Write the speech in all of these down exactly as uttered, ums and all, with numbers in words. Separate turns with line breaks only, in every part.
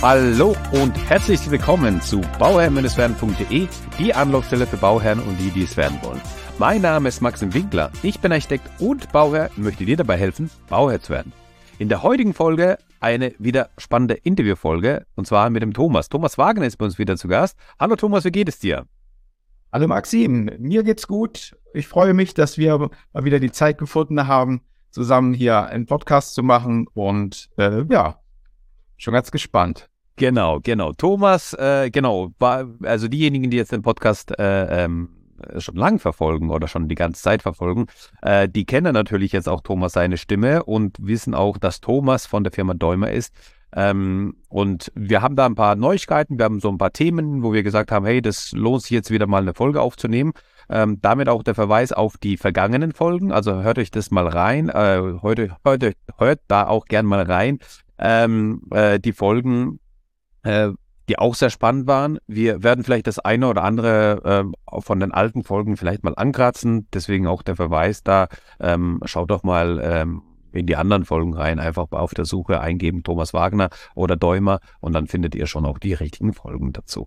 Hallo und herzlich willkommen zu bauherr werden punkt de, die Anlaufstelle für Bauherren und die, die es werden wollen. Mein Name ist Maxim Winkler, ich bin Architekt und Bauherr und möchte dir dabei helfen, Bauherr zu werden. In der heutigen Folge eine wieder spannende Interviewfolge, und zwar mit dem Thomas. Thomas Wagner ist bei uns wieder zu Gast. Hallo Thomas, wie geht es dir?
Hallo Maxim, mir geht's gut. Ich freue mich, dass wir mal wieder die Zeit gefunden haben, zusammen hier einen Podcast zu machen und äh, ja, schon ganz gespannt.
Genau, genau. Thomas, äh, genau, war, also diejenigen, die jetzt den Podcast äh, ähm, schon lang verfolgen oder schon die ganze Zeit verfolgen, äh, die kennen natürlich jetzt auch Thomas seine Stimme und wissen auch, dass Thomas von der Firma Däumer ist. Ähm, und wir haben da ein paar Neuigkeiten, wir haben so ein paar Themen, wo wir gesagt haben, hey, das lohnt sich jetzt wieder mal eine Folge aufzunehmen. Ähm, damit auch der Verweis auf die vergangenen Folgen, also hört euch das mal rein, äh, heute, heute, hört da auch gern mal rein. Ähm, äh, die Folgen, äh, die auch sehr spannend waren. Wir werden vielleicht das eine oder andere äh, von den alten Folgen vielleicht mal ankratzen, deswegen auch der Verweis da, ähm, schaut doch mal ähm, in die anderen Folgen rein, einfach auf der Suche eingeben, Thomas Wagner oder Däumer, und dann findet ihr schon auch die richtigen Folgen dazu.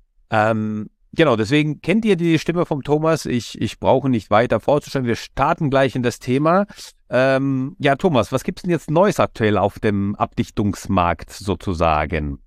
Ähm, genau, deswegen kennt ihr die Stimme vom Thomas, ich, ich brauche nicht weiter vorzustellen, wir starten gleich in das Thema. Ähm, ja, Thomas, was gibt es denn jetzt Neues aktuell auf dem Abdichtungsmarkt sozusagen?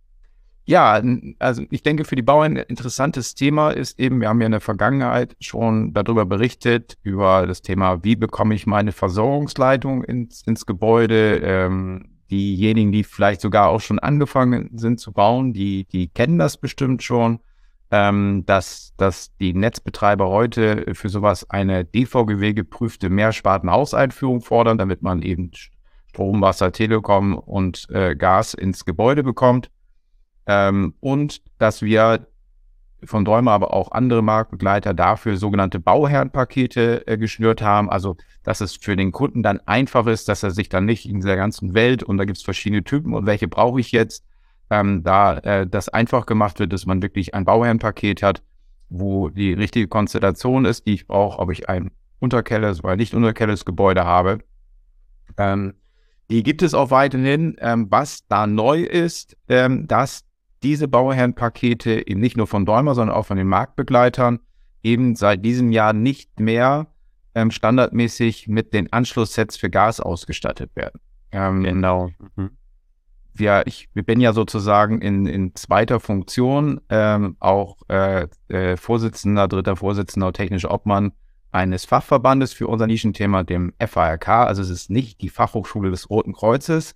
Ja, also ich denke, für die Bauern ein interessantes Thema ist eben, wir haben ja in der Vergangenheit schon darüber berichtet, über das Thema, wie bekomme ich meine Versorgungsleitung ins, ins Gebäude. Ähm, diejenigen, die vielleicht sogar auch schon angefangen sind zu bauen, die, die kennen das bestimmt schon, ähm, dass, dass die Netzbetreiber heute für sowas eine D V G W-geprüfte Mehrspartenhauseinführung fordern, damit man eben Strom, Wasser, Telekom und äh, Gas ins Gebäude bekommt. Ähm, und dass wir von Däumer, aber auch andere Marktbegleiter dafür sogenannte Bauherrenpakete äh, geschnürt haben. Also, dass es für den Kunden dann einfach ist, dass er sich dann nicht in dieser ganzen Welt, und da gibt es verschiedene Typen und welche brauche ich jetzt, ähm, da äh, das einfach gemacht wird, dass man wirklich ein Bauherrenpaket hat, wo die richtige Konstellation ist, die ich brauche, ob ich ein Unterkellers oder nicht Unterkellers Gebäude habe. Ähm, die gibt es auch weiterhin. Ähm, was da neu ist, ähm, dass diese Bauherrenpakete eben nicht nur von Däumer, sondern auch von den Marktbegleitern eben seit diesem Jahr nicht mehr ähm, standardmäßig mit den Anschlusssets für Gas ausgestattet werden. Ähm,
Genau. Mhm.
Wir, ich, ich bin ja sozusagen in, in zweiter Funktion ähm, auch äh, äh, Vorsitzender, dritter Vorsitzender, technischer Obmann eines Fachverbandes für unser Nischenthema, dem F A R K. Also es ist nicht die Fachhochschule des Roten Kreuzes,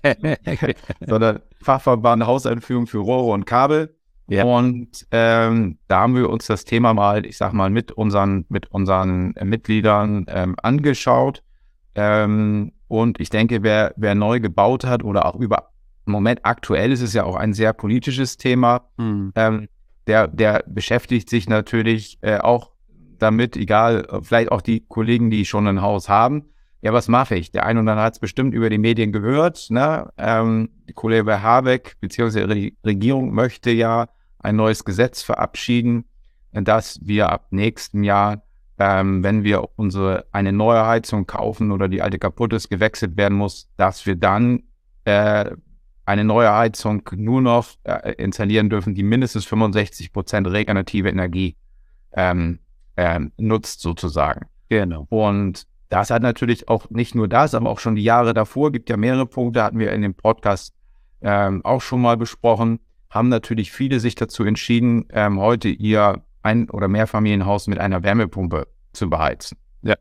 sondern Fachverband Hauseinführung für Rohre und Kabel. Ja. Und ähm, da haben wir uns das Thema mal, ich sag mal, mit unseren, mit unseren äh, Mitgliedern ähm, angeschaut. Ähm, und ich denke, wer, wer neu gebaut hat oder auch über im Moment aktuell ist es ja auch ein sehr politisches Thema, mhm. ähm, der, der beschäftigt sich natürlich äh, auch damit, egal, vielleicht auch die Kollegen, die schon ein Haus haben. Ja, was mache ich? Der eine oder andere hat es bestimmt über die Medien gehört. Ne? Ähm, die Kollege Habeck bzw. die Regierung möchte ja ein neues Gesetz verabschieden, dass wir ab nächstem Jahr, ähm, wenn wir unsere eine neue Heizung kaufen oder die alte kaputt ist, gewechselt werden muss, dass wir dann äh, eine neue Heizung nur noch äh, installieren dürfen, die mindestens fünfundsechzig Prozent regenerative Energie ähm, äh, nutzt sozusagen.
Genau.
Und das hat natürlich auch nicht nur das, aber auch schon die Jahre davor, gibt ja mehrere Punkte, hatten wir in dem Podcast ähm, auch schon mal besprochen, haben natürlich viele sich dazu entschieden, ähm, heute ihr Ein- oder Mehrfamilienhaus mit einer Wärmepumpe zu beheizen.
Ja.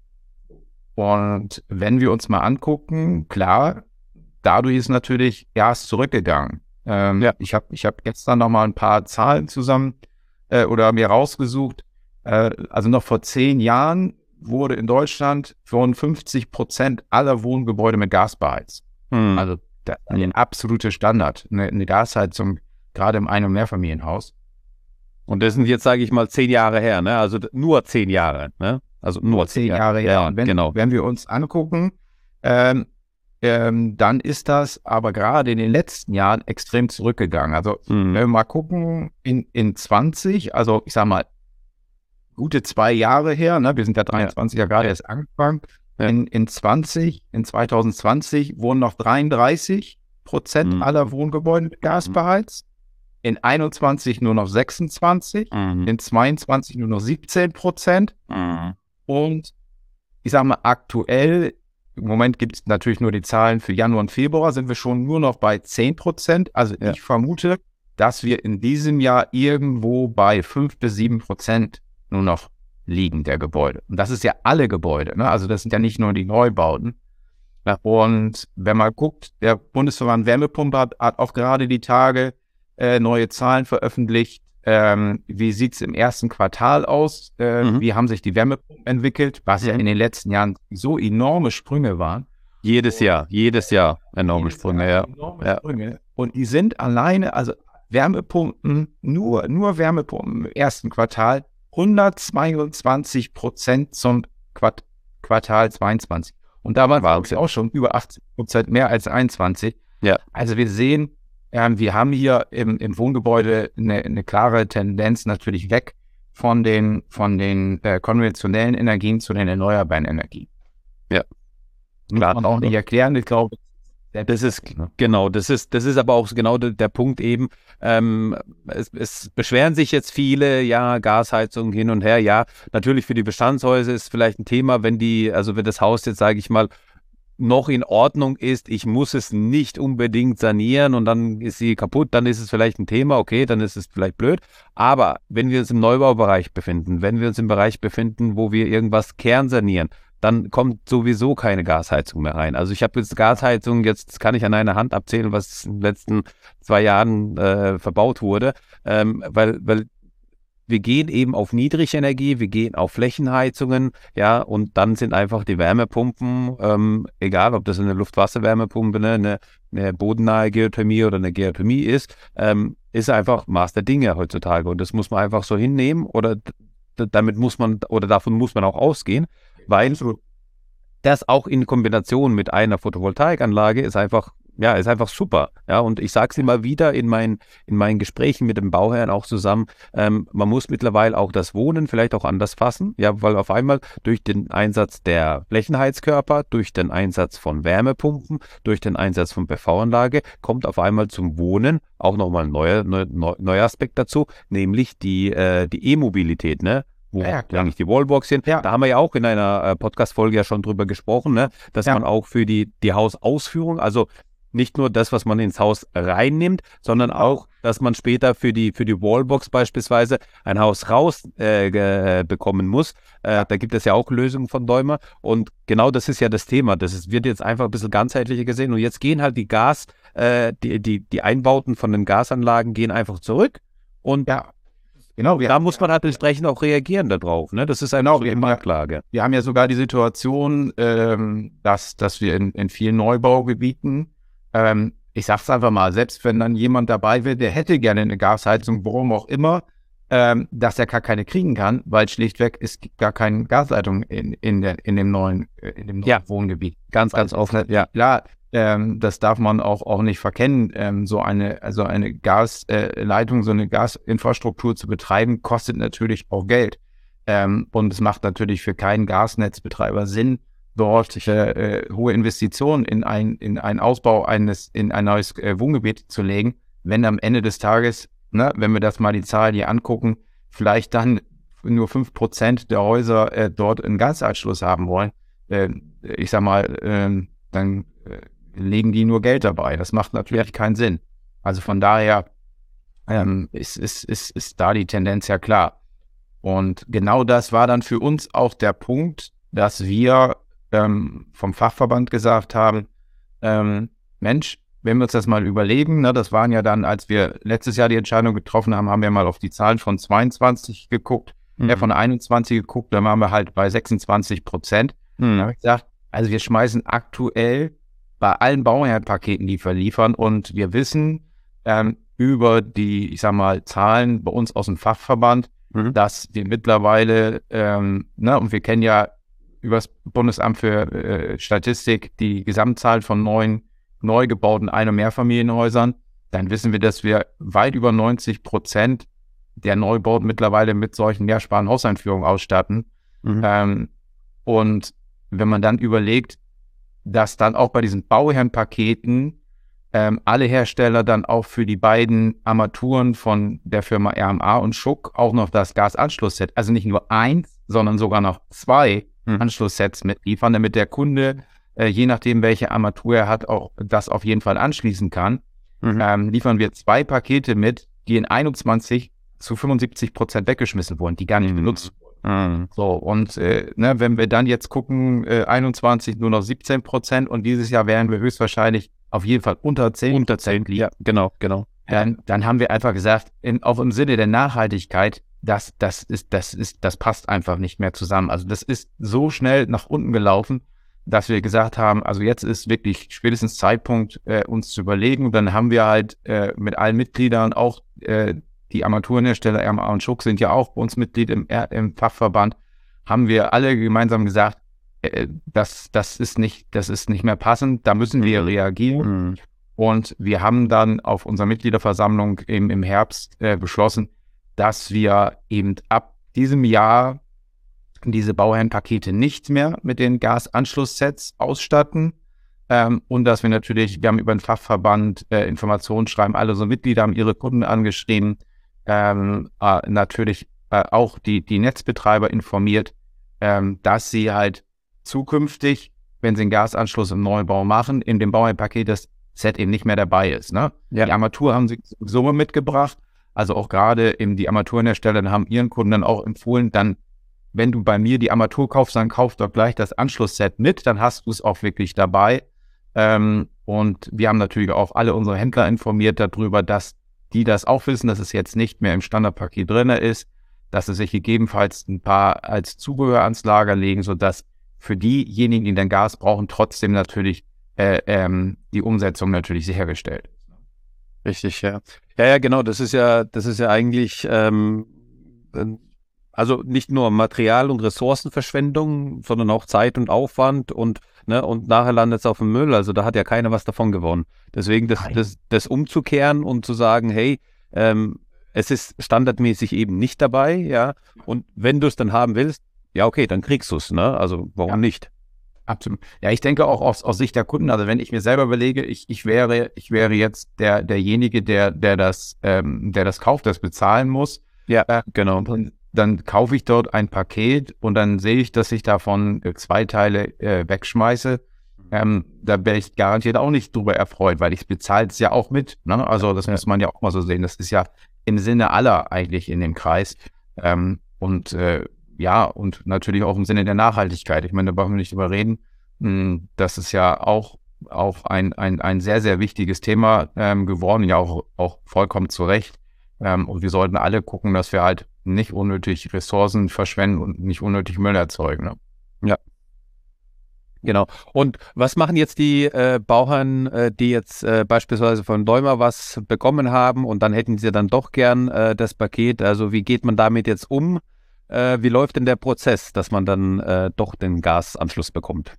Und wenn wir uns mal angucken, klar, dadurch ist natürlich Gas zurückgegangen. Ähm, ja. Ich habe ich hab gestern noch mal ein paar Zahlen zusammen äh, oder mir rausgesucht. Äh, also noch vor zehn Jahren wurde in Deutschland fünfundfünfzig Prozent aller Wohngebäude mit Gas beheizt. Hm. Also das ist ein absoluter Standard, eine, eine Gasheizung, gerade im Ein- und Mehrfamilienhaus.
Und das sind jetzt, sage ich mal, zehn Jahre her, ne? Also nur zehn Jahre, ne? Also nur, nur zehn Jahre, Jahre her.
Ja, wenn, genau. Wenn wir uns angucken, ähm, ähm, dann ist das aber gerade in den letzten Jahren extrem zurückgegangen. Also hm. wenn wir mal gucken, in, in zwanzig, also ich sag mal, gute zwei Jahre her, ne? Wir sind ja dreiundzwanzig ja gerade erst angefangen. Ja. In, in zwanzig, in zwanzig zwanzig wurden noch dreiunddreißig Prozent
Mhm.
aller Wohngebäude mit Gas
Mhm.
beheizt, in einundzwanzig nur noch sechsundzwanzig,
Mhm.
in zweiundzwanzig nur noch siebzehn Prozent
Mhm.
und ich sage mal aktuell, im Moment gibt es natürlich nur die Zahlen für Januar und Februar, sind wir schon nur noch bei zehn Prozent. Also
Ja.
ich vermute, dass wir in diesem Jahr irgendwo bei fünf bis sieben Prozent nur noch liegen der Gebäude. Und das ist ja alle Gebäude, ne? Also das sind ja nicht nur die Neubauten.
Ja.
Und wenn man guckt, der Bundesverband Wärmepumpe hat, hat auch gerade die Tage äh, neue Zahlen veröffentlicht. Ähm, wie sieht es im ersten Quartal aus? Äh,
Mhm.
Wie haben sich die Wärmepumpen entwickelt? Was ja
Mhm.
in den letzten Jahren so enorme Sprünge waren.
Jedes Jahr, jedes Jahr enorme
Jedes
Sprünge,
Jahr
ja.
enorme
Ja.
Sprünge. Und die sind alleine, also Wärmepumpen, nur, nur Wärmepumpen im ersten Quartal, hundertzweiundzwanzig Prozent zum Quart Quartal zweiundzwanzig. Und da waren
Wahnsinn.
wir auch schon über achtzig Prozent mehr als einundzwanzig.
Ja.
Also wir sehen, ähm, wir haben hier im, im Wohngebäude eine, eine klare Tendenz natürlich weg von den, von den äh, konventionellen Energien zu den erneuerbaren Energien.
Ja.
Muss
Klar.
man auch nicht erklären, ich glaube.
Das ist, genau, das ist, das ist aber auch genau der, der Punkt eben. Ähm, es, es beschweren sich jetzt viele, ja, Gasheizung hin und her. Ja, natürlich für die Bestandshäuser ist vielleicht ein Thema, wenn die, also wenn das Haus jetzt, sage ich mal, noch in Ordnung ist, ich muss es nicht unbedingt sanieren und dann ist sie kaputt, dann ist es vielleicht ein Thema, okay, dann ist es vielleicht blöd. Aber wenn wir uns im Neubaubereich befinden, wenn wir uns im Bereich befinden, wo wir irgendwas kernsanieren, dann kommt sowieso keine Gasheizung mehr rein. Also ich habe jetzt Gasheizung, jetzt kann ich an einer Hand abzählen, was in den letzten zwei Jahren äh, verbaut wurde, ähm, weil, weil wir gehen eben auf Niedrigenergie, wir gehen auf Flächenheizungen, ja, und dann sind einfach die Wärmepumpen, ähm, egal ob das eine Luft-Wasser-Wärmepumpe, ne, eine, eine bodennahe Geothermie oder eine Geothermie ist, ähm, ist einfach Maß der Dinge heutzutage und das muss man einfach so hinnehmen oder d- damit muss man oder davon muss man auch ausgehen, weil das auch in Kombination mit einer Photovoltaikanlage ist einfach, ja, ist einfach super. Ja, und ich sage es immer wieder in meinen, in meinen Gesprächen mit dem Bauherrn auch zusammen, ähm, man muss mittlerweile auch das Wohnen vielleicht auch anders fassen, ja, weil auf einmal durch den Einsatz der Flächenheizkörper, durch den Einsatz von Wärmepumpen, durch den Einsatz von P V-Anlage kommt auf einmal zum Wohnen auch nochmal ein neuer, neuer, neuer Aspekt dazu, nämlich die, äh, die E-Mobilität, ne? Wo
Ja, klar.
eigentlich die Wallbox sind.
Ja.
Da haben wir ja auch in einer äh, Podcast-Folge ja schon drüber gesprochen, ne? Dass
Ja.
man auch für die, die Hausausführung, also nicht nur das, was man ins Haus reinnimmt, sondern auch, dass man später für die, für die Wallbox beispielsweise ein Haus raus äh, ge- bekommen muss. Äh, da gibt es ja auch Lösungen von Däumer. Und genau das ist ja das Thema. Das ist, wird jetzt einfach ein bisschen ganzheitlicher gesehen. Und jetzt gehen halt die Gas, äh, die, die, die Einbauten von den Gasanlagen gehen einfach zurück. Und
Ja, genau. Wir
da muss man halt entsprechend auch reagieren darauf. Ne? Das ist einfach
Genau,
so
wir
die
haben ja-
Marktlage.
Wir haben ja sogar die Situation, ähm, dass, dass wir in, in vielen Neubaugebieten, ähm, ich sag's einfach mal, selbst wenn dann jemand dabei wäre, der hätte gerne eine Gasheizung, warum auch immer, ähm, dass er gar keine kriegen kann, weil schlichtweg es gibt gar keine Gasleitung in, in, der, in dem neuen, äh, in dem neuen
Ja.
Wohngebiet.
Ganz,
Weil
ganz
es
offen.
ist
Ja.
Klar, ähm, das darf man auch, auch nicht verkennen. Ähm, so eine, also eine Gasleitung, so eine Gasinfrastruktur zu betreiben, kostet natürlich auch Geld. Ähm, und es macht natürlich für keinen Gasnetzbetreiber Sinn, dort äh, äh, hohe Investitionen in, ein, in einen Ausbau eines, in ein neues äh, Wohngebiet zu legen, wenn am Ende des Tages, ne, wenn wir das mal die Zahlen hier angucken, vielleicht dann nur fünf Prozent der Häuser äh, dort einen Gasanschluss haben wollen. Äh, ich sag mal, äh, dann äh, legen die nur Geld dabei. Das macht natürlich keinen Sinn. Also von daher ähm, ist, ist, ist, ist da die Tendenz ja klar. Und genau das war dann für uns auch der Punkt, dass wir ähm, vom Fachverband gesagt haben, ähm, Mensch, wenn wir uns das mal überlegen, ne, das waren ja dann, als wir letztes Jahr die Entscheidung getroffen haben, haben wir mal auf die Zahlen von zweiundzwanzig geguckt,
Mhm.
äh, von einundzwanzig geguckt, dann waren wir halt bei sechsundzwanzig Prozent.
Mhm.
Da habe ich gesagt, also wir schmeißen aktuell bei allen Bauherrenpaketen, die wir liefern, und wir wissen ähm, über die, ich sag mal, Zahlen bei uns aus dem Fachverband,
Mhm.
dass wir mittlerweile, ähm, ne, und wir kennen ja über das Bundesamt für äh, Statistik die Gesamtzahl von neuen, neu gebauten Ein- und Mehrfamilienhäusern, dann wissen wir, dass wir weit über neunzig Prozent der Neubauten mittlerweile mit solchen mehrsparenden Hauseinführungen ausstatten.
Mhm.
Ähm, und wenn man dann überlegt, dass dann auch bei diesen Bauherrenpaketen ähm, alle Hersteller dann auch für die beiden Armaturen von der Firma R M A und Schuck auch noch das Gasanschlussset, also nicht nur eins, sondern sogar noch zwei hm. Anschlusssets mitliefern, damit der Kunde, äh, je nachdem welche Armatur er hat, auch das auf jeden Fall anschließen kann. Mhm. Ähm, liefern wir zwei Pakete mit, die in einundzwanzig zu fünfundsiebzig Prozent weggeschmissen wurden, die gar nicht mhm. benutzt wurden. Mhm. So, und äh, ne, wenn wir dann jetzt gucken, äh, einundzwanzig nur noch siebzehn Prozent und dieses Jahr werden wir höchstwahrscheinlich auf jeden Fall unter zehn
Unter zehn, ja, genau, genau.
Dann, dann haben wir einfach gesagt, in, auch im Sinne der Nachhaltigkeit, das, das ist, das ist, das passt einfach nicht mehr zusammen. Also das ist so schnell nach unten gelaufen, dass wir gesagt haben, also jetzt ist wirklich spätestens Zeitpunkt, äh, uns zu überlegen. Und dann haben wir halt äh, mit allen Mitgliedern auch äh, die Armaturenhersteller R M A und Schuck sind ja auch bei uns Mitglied im, im Fachverband, haben wir alle gemeinsam gesagt, äh, das, das ist nicht, das ist nicht mehr passend, da müssen wir reagieren. Mhm. Und wir haben dann auf unserer Mitgliederversammlung im, im Herbst äh, beschlossen, dass wir eben ab diesem Jahr diese Bauherrenpakete nicht mehr mit den Gasanschlusssets ausstatten. Ähm, und dass wir natürlich, wir haben über den Fachverband äh, Informationsschreiben, alle so Mitglieder haben ihre Kunden angeschrieben, ähm, äh, natürlich äh, auch die, die Netzbetreiber informiert, ähm, dass sie halt zukünftig, wenn sie einen Gasanschluss im Neubau machen, in dem Bauherrenpaket das Set eben nicht mehr dabei ist. Ne? Ja. Die Armatur haben sie so mitgebracht, also auch gerade eben die Armaturenhersteller haben ihren Kunden dann auch empfohlen, dann wenn du bei mir die Armatur kaufst, dann kauf doch gleich das Anschlussset mit, dann hast du es auch wirklich dabei. Ähm, und wir haben natürlich auch alle unsere Händler informiert darüber, dass die das auch wissen, dass es jetzt nicht mehr im Standardpaket drin ist, dass sie sich gegebenenfalls ein paar als Zubehör ans Lager legen, sodass für diejenigen, die dann Gas brauchen, trotzdem natürlich äh, ähm, die Umsetzung natürlich sichergestellt ist.
Richtig, ja. Ja, ja, genau, das ist ja, das ist ja eigentlich ähm, also nicht nur Material- und Ressourcenverschwendung, sondern auch Zeit und Aufwand und, ne, und nachher landet es auf dem Müll. Also da hat ja keiner was davon gewonnen. Deswegen das, das, das umzukehren und zu sagen, hey, ähm, es ist standardmäßig eben nicht dabei, ja. Und wenn du es dann haben willst, ja, okay, dann kriegst du es, ne? Also warum ja. nicht?
Absolut. Ja, ich denke auch aus, aus Sicht der Kunden, also wenn ich mir selber überlege, ich, ich wäre, ich wäre jetzt der, derjenige, der, der das, ähm, der das kauft, das bezahlen muss.
Ja, äh, genau.
Und dann kaufe ich dort ein Paket und dann sehe ich, dass ich davon äh, zwei Teile äh, wegschmeiße. Ähm, da wäre ich garantiert auch nicht drüber erfreut, weil ich bezahle es ja auch mit. Ne? Also das ja. muss man ja auch mal so sehen. Das ist ja im Sinne aller eigentlich in dem Kreis. Ähm, und äh, ja, und natürlich auch im Sinne der Nachhaltigkeit. Ich meine, da brauchen wir nicht drüber reden. Mh, das ist ja auch, auch ein, ein, ein sehr, sehr wichtiges Thema ähm, geworden, ja auch, auch vollkommen zu Recht. Ähm, und wir sollten alle gucken, dass wir halt nicht unnötig Ressourcen verschwenden und nicht unnötig Müll erzeugen. Ne?
Ja. Genau. Und was machen jetzt die äh, Bauherren, äh, die jetzt äh, beispielsweise von Däumer was bekommen haben und dann hätten sie dann doch gern äh, das Paket? Also wie geht man damit jetzt um? Äh, wie läuft denn der Prozess, dass man dann äh, doch den Gasanschluss bekommt?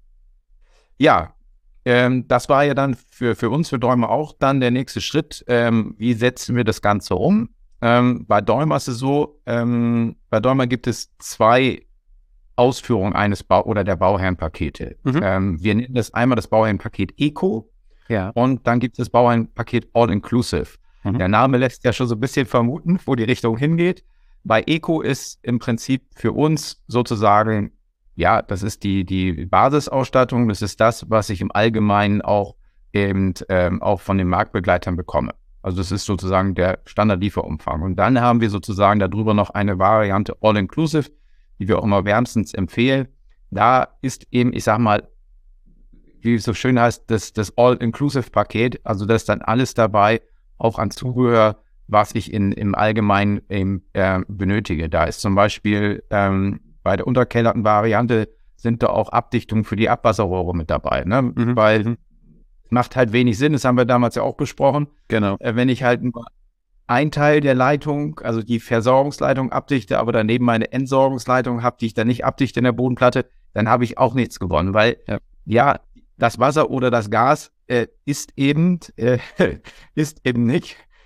Ja, ähm, das war ja dann für, für uns, für Däumer auch dann der nächste Schritt. Ähm, wie setzen wir das Ganze um? Ähm, bei Däumer ist es so, ähm, bei Däumer gibt es zwei Ausführungen eines Bau- oder der Bauherrenpakete. Mhm. Ähm, wir nennen das einmal das Bauherrenpaket Eco ja. und dann gibt es das Bauherrenpaket All-Inclusive. Mhm. Der Name lässt ja schon so ein bisschen vermuten, wo die Richtung hingeht. Bei Eco ist im Prinzip für uns sozusagen, ja, das ist die, die Basisausstattung, das ist das, was ich im Allgemeinen auch eben ähm, auch von den Marktbegleitern bekomme. Also das ist sozusagen der Standardlieferumfang. Und dann haben wir sozusagen darüber noch eine Variante All-Inclusive, die wir auch immer wärmstens empfehlen. Da ist eben, ich sag mal, wie es so schön heißt, das, das All-Inclusive-Paket, also da ist dann alles dabei, auch an Zubehör, was ich in, im Allgemeinen eben, äh, benötige. Da ist zum Beispiel ähm, bei der unterkellerten Variante sind da auch Abdichtungen für die Abwasserrohre mit dabei, ne? Mhm. Weil mhm. macht halt wenig Sinn, das haben wir damals ja auch besprochen.
Genau.
Äh, wenn ich halt nur ein Teil der Leitung, also die Versorgungsleitung abdichte, aber daneben meine Entsorgungsleitung habe, die ich dann nicht abdichte in der Bodenplatte, dann habe ich auch nichts gewonnen, weil ja, ja das Wasser oder das Gas äh, ist eben äh, ist eben nicht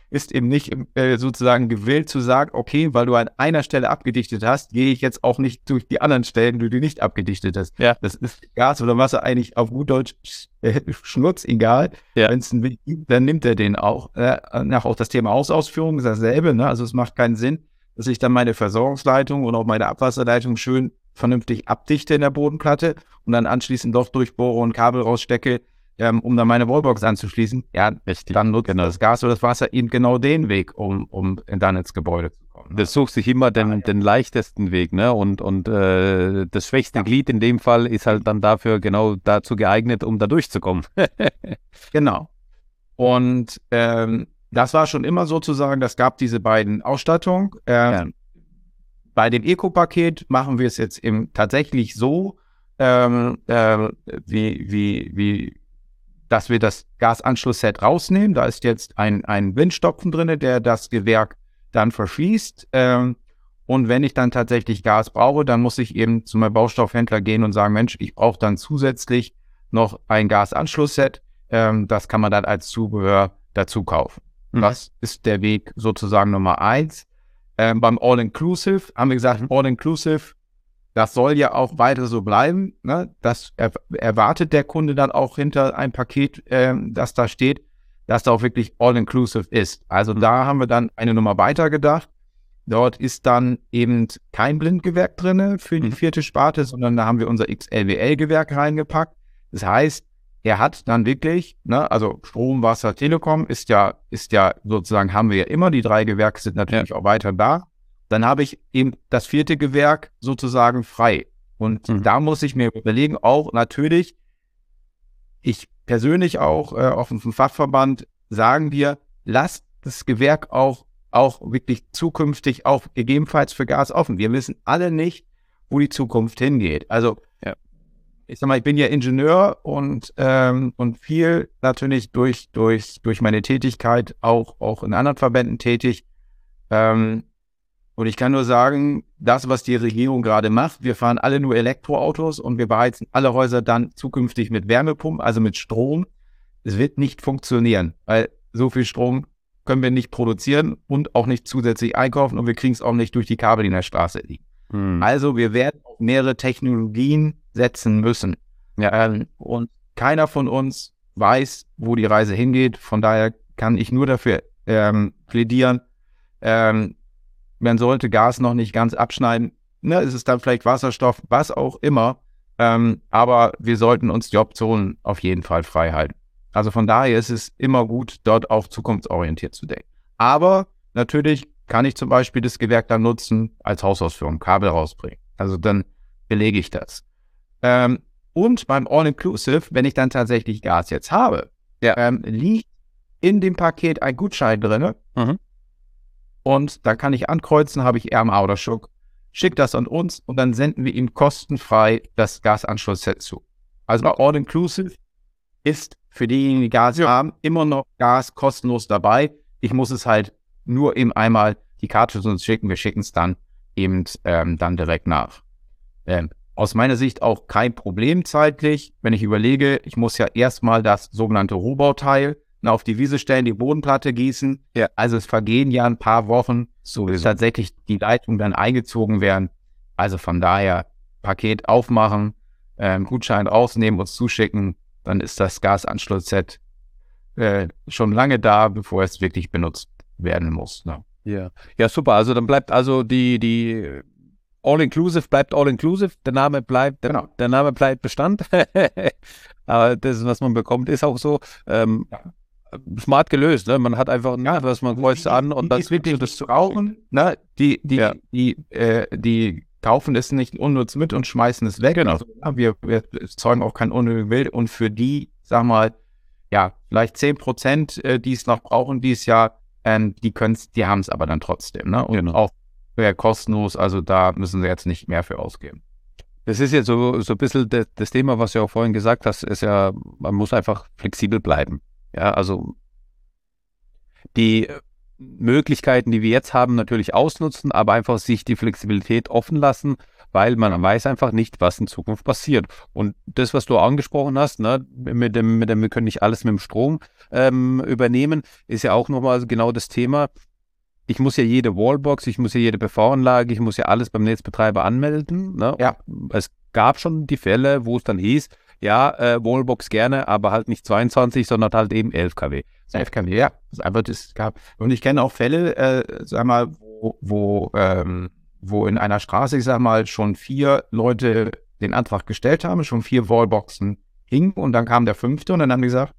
ist eben nicht äh, sozusagen gewillt zu sagen, okay, weil du an einer Stelle abgedichtet hast, gehe ich jetzt auch nicht durch die anderen Stellen, die du nicht abgedichtet hast.
Ja.
Das ist Gas oder Wasser eigentlich auf gut Deutsch äh, Schnurz egal.
Ja.
Wenn es einen Weg gibt, dann nimmt er den auch. Äh, nach auch das Thema Hausausführung ist dasselbe. Ne? Also es macht keinen Sinn, dass ich dann meine Versorgungsleitung und auch meine Abwasserleitung schön vernünftig abdichte in der Bodenplatte und dann anschließend doch durchbohre und Kabel rausstecke, ähm, um dann meine Wallbox anzuschließen. Ja,
Richtig.
dann nutzt
Genau.
das Gas oder das Wasser eben genau den Weg, um, um dann ins Gebäude zu kommen.
Das sucht sich immer den, den leichtesten Weg, ne? Und, und äh, das schwächste
Ja.
Glied in dem Fall ist halt dann dafür genau dazu geeignet, um da durchzukommen.
Genau. Und ähm, das war schon immer sozusagen, das gab diese beiden Ausstattungen. Ähm,
Ja.
Bei dem Eco-Paket machen wir es jetzt eben tatsächlich so, ähm, äh, wie, wie, wie, dass wir das Gasanschlussset rausnehmen. Da ist jetzt ein, ein Windstopfen drin, der das Gewerk dann verschließt. Ähm, und wenn ich dann tatsächlich Gas brauche, dann muss ich eben zu meinem Baustoffhändler gehen und sagen, Mensch, ich brauche dann zusätzlich noch ein Gasanschlussset. Ähm, das kann man dann als Zubehör dazu kaufen.
Mhm.
Das ist der Weg sozusagen Nummer eins. Ähm, beim All-Inclusive haben wir gesagt, All-Inclusive, das soll ja auch weiter so bleiben. Ne? Das er, erwartet der Kunde dann auch hinter einem Paket, ähm, das da steht, dass da auch wirklich All-Inclusive ist. Also
Mhm.
da haben wir dann eine Nummer weiter gedacht. Dort ist dann eben kein Blindgewerk drin für die
Mhm.
vierte Sparte, sondern da haben wir unser X L W L-Gewerk reingepackt. Das heißt, er hat dann wirklich, ne, also Strom, Wasser, Telekom ist ja, ist ja sozusagen, haben wir ja immer, die drei Gewerke sind natürlich auch weiter da. Dann habe ich eben das vierte Gewerk sozusagen frei. Und
Mhm.
da muss ich mir überlegen, auch natürlich, ich persönlich auch, äh, auf dem Fachverband sagen wir, lasst das Gewerk auch, auch wirklich zukünftig auch gegebenenfalls für Gas offen. Wir wissen alle nicht, wo die Zukunft hingeht. Also,
Ja.
ich sag mal, ich bin ja Ingenieur und, ähm, und viel natürlich durch, durch, durch meine Tätigkeit auch, auch in anderen Verbänden tätig. Ähm, und ich kann nur sagen, das, was die Regierung gerade macht, wir fahren alle nur Elektroautos und wir beheizen alle Häuser dann zukünftig mit Wärmepumpen, also mit Strom. Es wird nicht funktionieren, weil so viel Strom können wir nicht produzieren und auch nicht zusätzlich einkaufen und wir kriegen es auch nicht durch die Kabel, die in der Straße liegen.
Mhm.
Also wir werden auf mehrere Technologien setzen müssen.
Ja.
Ähm, und keiner von uns weiß, wo die Reise hingeht. Von daher kann ich nur dafür ähm, plädieren, ähm, man sollte Gas noch nicht ganz abschneiden. Ne, es ist dann vielleicht Wasserstoff, was auch immer. Ähm, aber wir sollten uns die Optionen auf jeden Fall frei halten. Also von daher ist es immer gut, dort auch zukunftsorientiert zu denken. Aber natürlich kann ich zum Beispiel das Gewerk dann nutzen als Hausausführung, Kabel rausbringen. Also dann belege ich das. Ähm, und beim All-Inclusive, wenn ich dann tatsächlich Gas jetzt habe,
Ja.
ähm, liegt in dem Paket ein Gutschein drin.
Mhm.
Und dann kann ich ankreuzen, habe ich R M A oder Schuck, schick das an uns und dann senden wir ihm kostenfrei das Gasanschlussset zu. Also bei All-Inclusive ist für diejenigen, die Gas haben, immer noch Gas kostenlos dabei. Ich muss es halt nur eben einmal die Karte zu uns schicken. Wir schicken es dann eben ähm, dann direkt nach. Ähm, aus meiner Sicht auch kein Problem zeitlich, wenn ich überlege, ich muss ja erstmal das sogenannte Rohbauteil auf die Wiese stellen, die Bodenplatte gießen.
Ja.
Also es vergehen ja ein paar Wochen, so bis tatsächlich die Leitungen dann eingezogen werden. Also von daher Paket aufmachen, ähm, Gutschein rausnehmen, uns zuschicken, dann ist das Gasanschlussset äh, schon lange da, bevor es wirklich benutzt werden muss. Ne?
Ja. Ja, super. Also dann bleibt also die, die All-Inclusive bleibt All-Inclusive, der Name bleibt, der,
Genau.
der Name bleibt Bestand. Aber das, was man bekommt, ist auch so. Ähm,
Ja.
Smart gelöst, ne? Man hat einfach,
Ja,
was man kreuzt an und
die,
dann
die es wirklich
das
zu brauchen, ne? Die, die,
Ja.
die, äh, die kaufen es nicht unnütz mit und schmeißen es weg.
Genau.
Also, ja, wir, wir zeugen auch kein unnötiges Wild. Und für die, sag mal, ja, vielleicht zehn Prozent, äh, die es noch brauchen dieses Jahr, ähm, die können's, die haben es aber dann trotzdem, ne? Und
Genau.
auch äh, kostenlos, also da müssen sie jetzt nicht mehr für ausgeben.
Das ist jetzt so, so ein bisschen das, das Thema, was du auch vorhin gesagt hast, ist ja, man muss einfach flexibel bleiben. Ja, also die Möglichkeiten, die wir jetzt haben, natürlich ausnutzen, aber einfach sich die Flexibilität offen lassen, weil man weiß einfach nicht, was in Zukunft passiert. Und das, was du angesprochen hast, ne, mit dem, mit dem, wir können nicht alles mit dem Strom ähm, übernehmen, ist ja auch nochmal genau das Thema. Ich muss ja jede Wallbox, ich muss ja jede P V-Anlage, ich muss ja alles beim Netzbetreiber anmelden. Ne?
Ja.
Es gab schon die Fälle, wo es dann hieß, ja, äh, Wallbox gerne, aber halt nicht zweiundzwanzig, sondern halt eben elf Kilowatt.
So. elf Kilowatt, ja. Das einfach das gab. Und ich kenne auch Fälle, äh, sag mal, wo, wo, ähm, wo in einer Straße, ich sag mal, schon vier Leute den Antrag gestellt haben, schon vier Wallboxen hingen und dann kam der fünfte und dann haben die gesagt,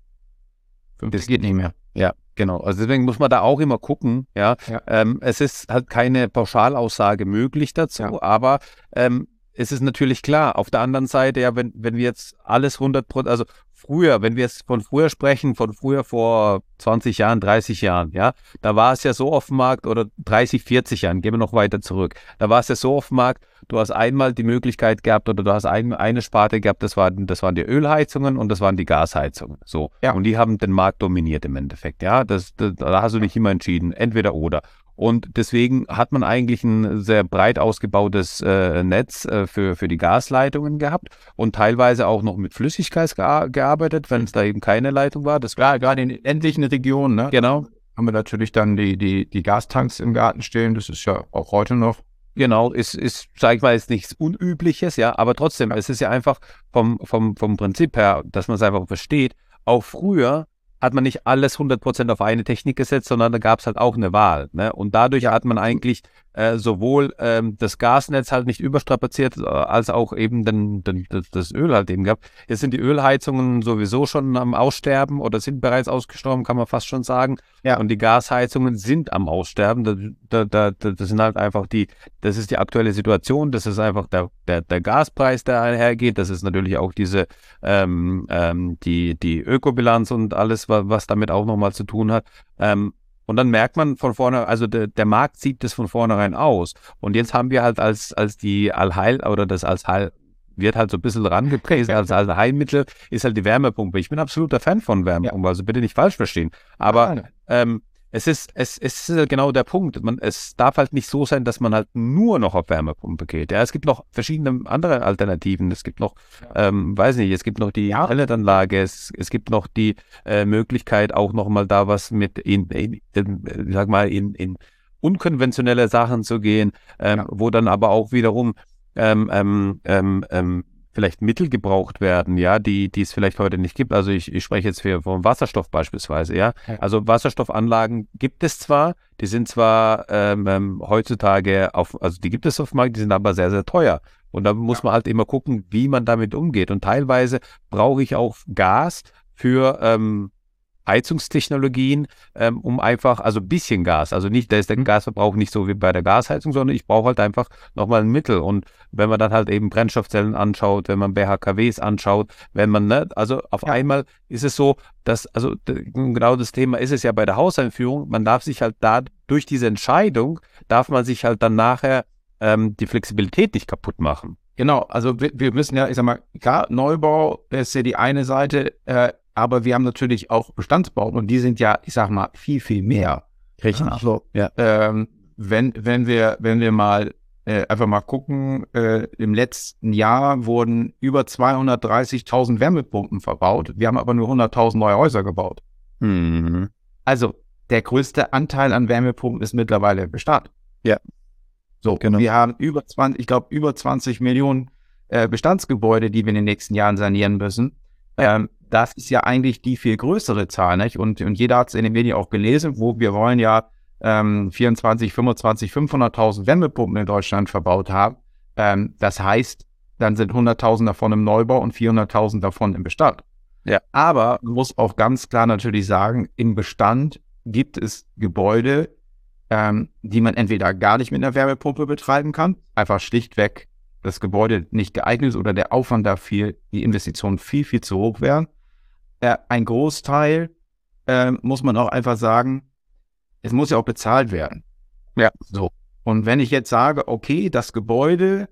fünfte das geht nicht mehr.
Ja, genau. Also deswegen muss man da auch immer gucken, ja. ja. Ähm, es ist halt keine Pauschalaussage möglich dazu, ja. aber ähm, es ist natürlich klar, auf der anderen Seite, ja, wenn, wenn wir jetzt alles hundert Prozent, also früher, wenn wir jetzt von früher sprechen, von früher vor zwanzig Jahren, dreißig Jahren, ja, da war es ja so auf dem Markt, oder dreißig, vierzig Jahren, gehen wir noch weiter zurück, da war es ja so auf dem Markt, du hast einmal die Möglichkeit gehabt, oder du hast ein, eine Sparte gehabt, das waren, das waren die Ölheizungen und das waren die Gasheizungen, so. Ja. Und die haben den Markt dominiert im Endeffekt, ja, das, das, da hast du nicht immer entschieden, entweder oder. Und deswegen hat man eigentlich ein sehr breit ausgebautes äh, Netz äh, für, für die Gasleitungen gehabt und teilweise auch noch mit Flüssigkeit gea- gearbeitet, wenn es da eben keine Leitung war. Das
war gerade in ländlichen Regionen, ne?
Genau.
Haben wir natürlich dann die, die, die Gastanks im Garten stehen. Das ist ja auch heute noch.
Genau, ist, ist, sag ich mal, ist nichts Unübliches, ja, aber trotzdem, ja. Es ist ja einfach vom, vom, vom Prinzip her, dass man es einfach versteht, auch früher hat man nicht alles hundert Prozent auf eine Technik gesetzt, sondern da gab es halt auch eine Wahl. Ne? Und dadurch hat man eigentlich äh, sowohl ähm, das Gasnetz halt nicht überstrapaziert, äh, als auch eben den, den, das Öl halt eben gehabt. Jetzt sind die Ölheizungen sowieso schon am Aussterben oder sind bereits ausgestorben, kann man fast schon sagen. Ja. Und die Gasheizungen sind am Aussterben. Da, da, da, das sind halt einfach die, das ist die aktuelle Situation, das ist einfach der, der, der Gaspreis, der einhergeht. Das ist natürlich auch diese ähm, ähm, die, die Ökobilanz und alles, was, was damit auch nochmal zu tun hat. Ähm, Und dann merkt man von vorne, also der, der Markt sieht das von vornherein aus. Und jetzt haben wir halt als, als die Allheil, oder das als Heil, wird halt so ein bisschen rangepriesen, als Allheilmittel ist halt die Wärmepumpe. Ich bin absoluter Fan von Wärmepumpe, ja. Also bitte nicht falsch verstehen. Aber ähm, es ist, es, es ist genau der Punkt. Man, es darf halt nicht so sein, dass man halt nur noch auf Wärmepumpe geht. Ja, es gibt noch verschiedene andere Alternativen. Es gibt noch, ja. ähm, weiß nicht, es gibt noch die ja. Pelletanlage, es, es gibt noch die äh, Möglichkeit, auch nochmal da was mit in, in, in, in sag mal, in, in unkonventionelle Sachen zu gehen, ähm, ja. wo dann aber auch wiederum ähm, ähm, ähm, ähm, vielleicht Mittel gebraucht werden, ja, die, die es vielleicht heute nicht gibt. Also ich, ich spreche jetzt für, vom Wasserstoff beispielsweise, ja. ja. Also Wasserstoffanlagen gibt es zwar, die sind zwar ähm, ähm, heutzutage auf, also die gibt es auf dem Markt, die sind aber sehr, sehr teuer. Und da muss ja. man halt immer gucken, wie man damit umgeht. Und teilweise brauche ich auch Gas für ähm, Heizungstechnologien, ähm, um einfach, also ein bisschen Gas, also nicht, da ist der mhm. Gasverbrauch nicht so wie bei der Gasheizung, sondern ich brauche halt einfach nochmal ein Mittel. Und wenn man dann halt eben Brennstoffzellen anschaut, wenn man B H K Ws anschaut, wenn man, ne, also auf ja. einmal ist es so, dass, also d- genau das Thema ist es ja bei der Hauseinführung, man darf sich halt da, durch diese Entscheidung, darf man sich halt dann nachher ähm, die Flexibilität nicht kaputt machen.
Genau, also wir, wir müssen ja, ich sag mal, klar, Neubau ist ja die eine Seite, äh, aber wir haben natürlich auch Bestandsbauten und die sind ja, ich sag mal, viel, viel mehr.
Richtig.
Also, ja. ähm, wenn, wenn wir, wenn wir mal äh, einfach mal gucken, äh, im letzten Jahr wurden über zweihundertdreißigtausend Wärmepumpen verbaut. Wir haben aber nur hunderttausend neue Häuser gebaut.
Mhm.
Also, der größte Anteil an Wärmepumpen ist mittlerweile Bestand.
Ja.
So, genau. Wir haben über zwanzig, ich glaube, über zwanzig Millionen äh, Bestandsgebäude, die wir in den nächsten Jahren sanieren müssen. Ähm, das ist ja eigentlich die viel größere Zahl, nicht? Und, und jeder hat es in den Medien auch gelesen, wo wir wollen ja ähm, vierundzwanzig, fünfundzwanzig, fünfhunderttausend Wärmepumpen in Deutschland verbaut haben. Ähm, das heißt, dann sind hunderttausend davon im Neubau und vierhunderttausend davon im Bestand.
Ja.
Aber man muss auch ganz klar natürlich sagen, im Bestand gibt es Gebäude, ähm, die man entweder gar nicht mit einer Wärmepumpe betreiben kann, einfach schlichtweg das Gebäude nicht geeignet ist oder der Aufwand dafür, die Investitionen viel, viel zu hoch wären. Äh, ein Großteil äh, muss man auch einfach sagen, es muss ja auch bezahlt werden.
Ja.
So. Und wenn ich jetzt sage, okay, das Gebäude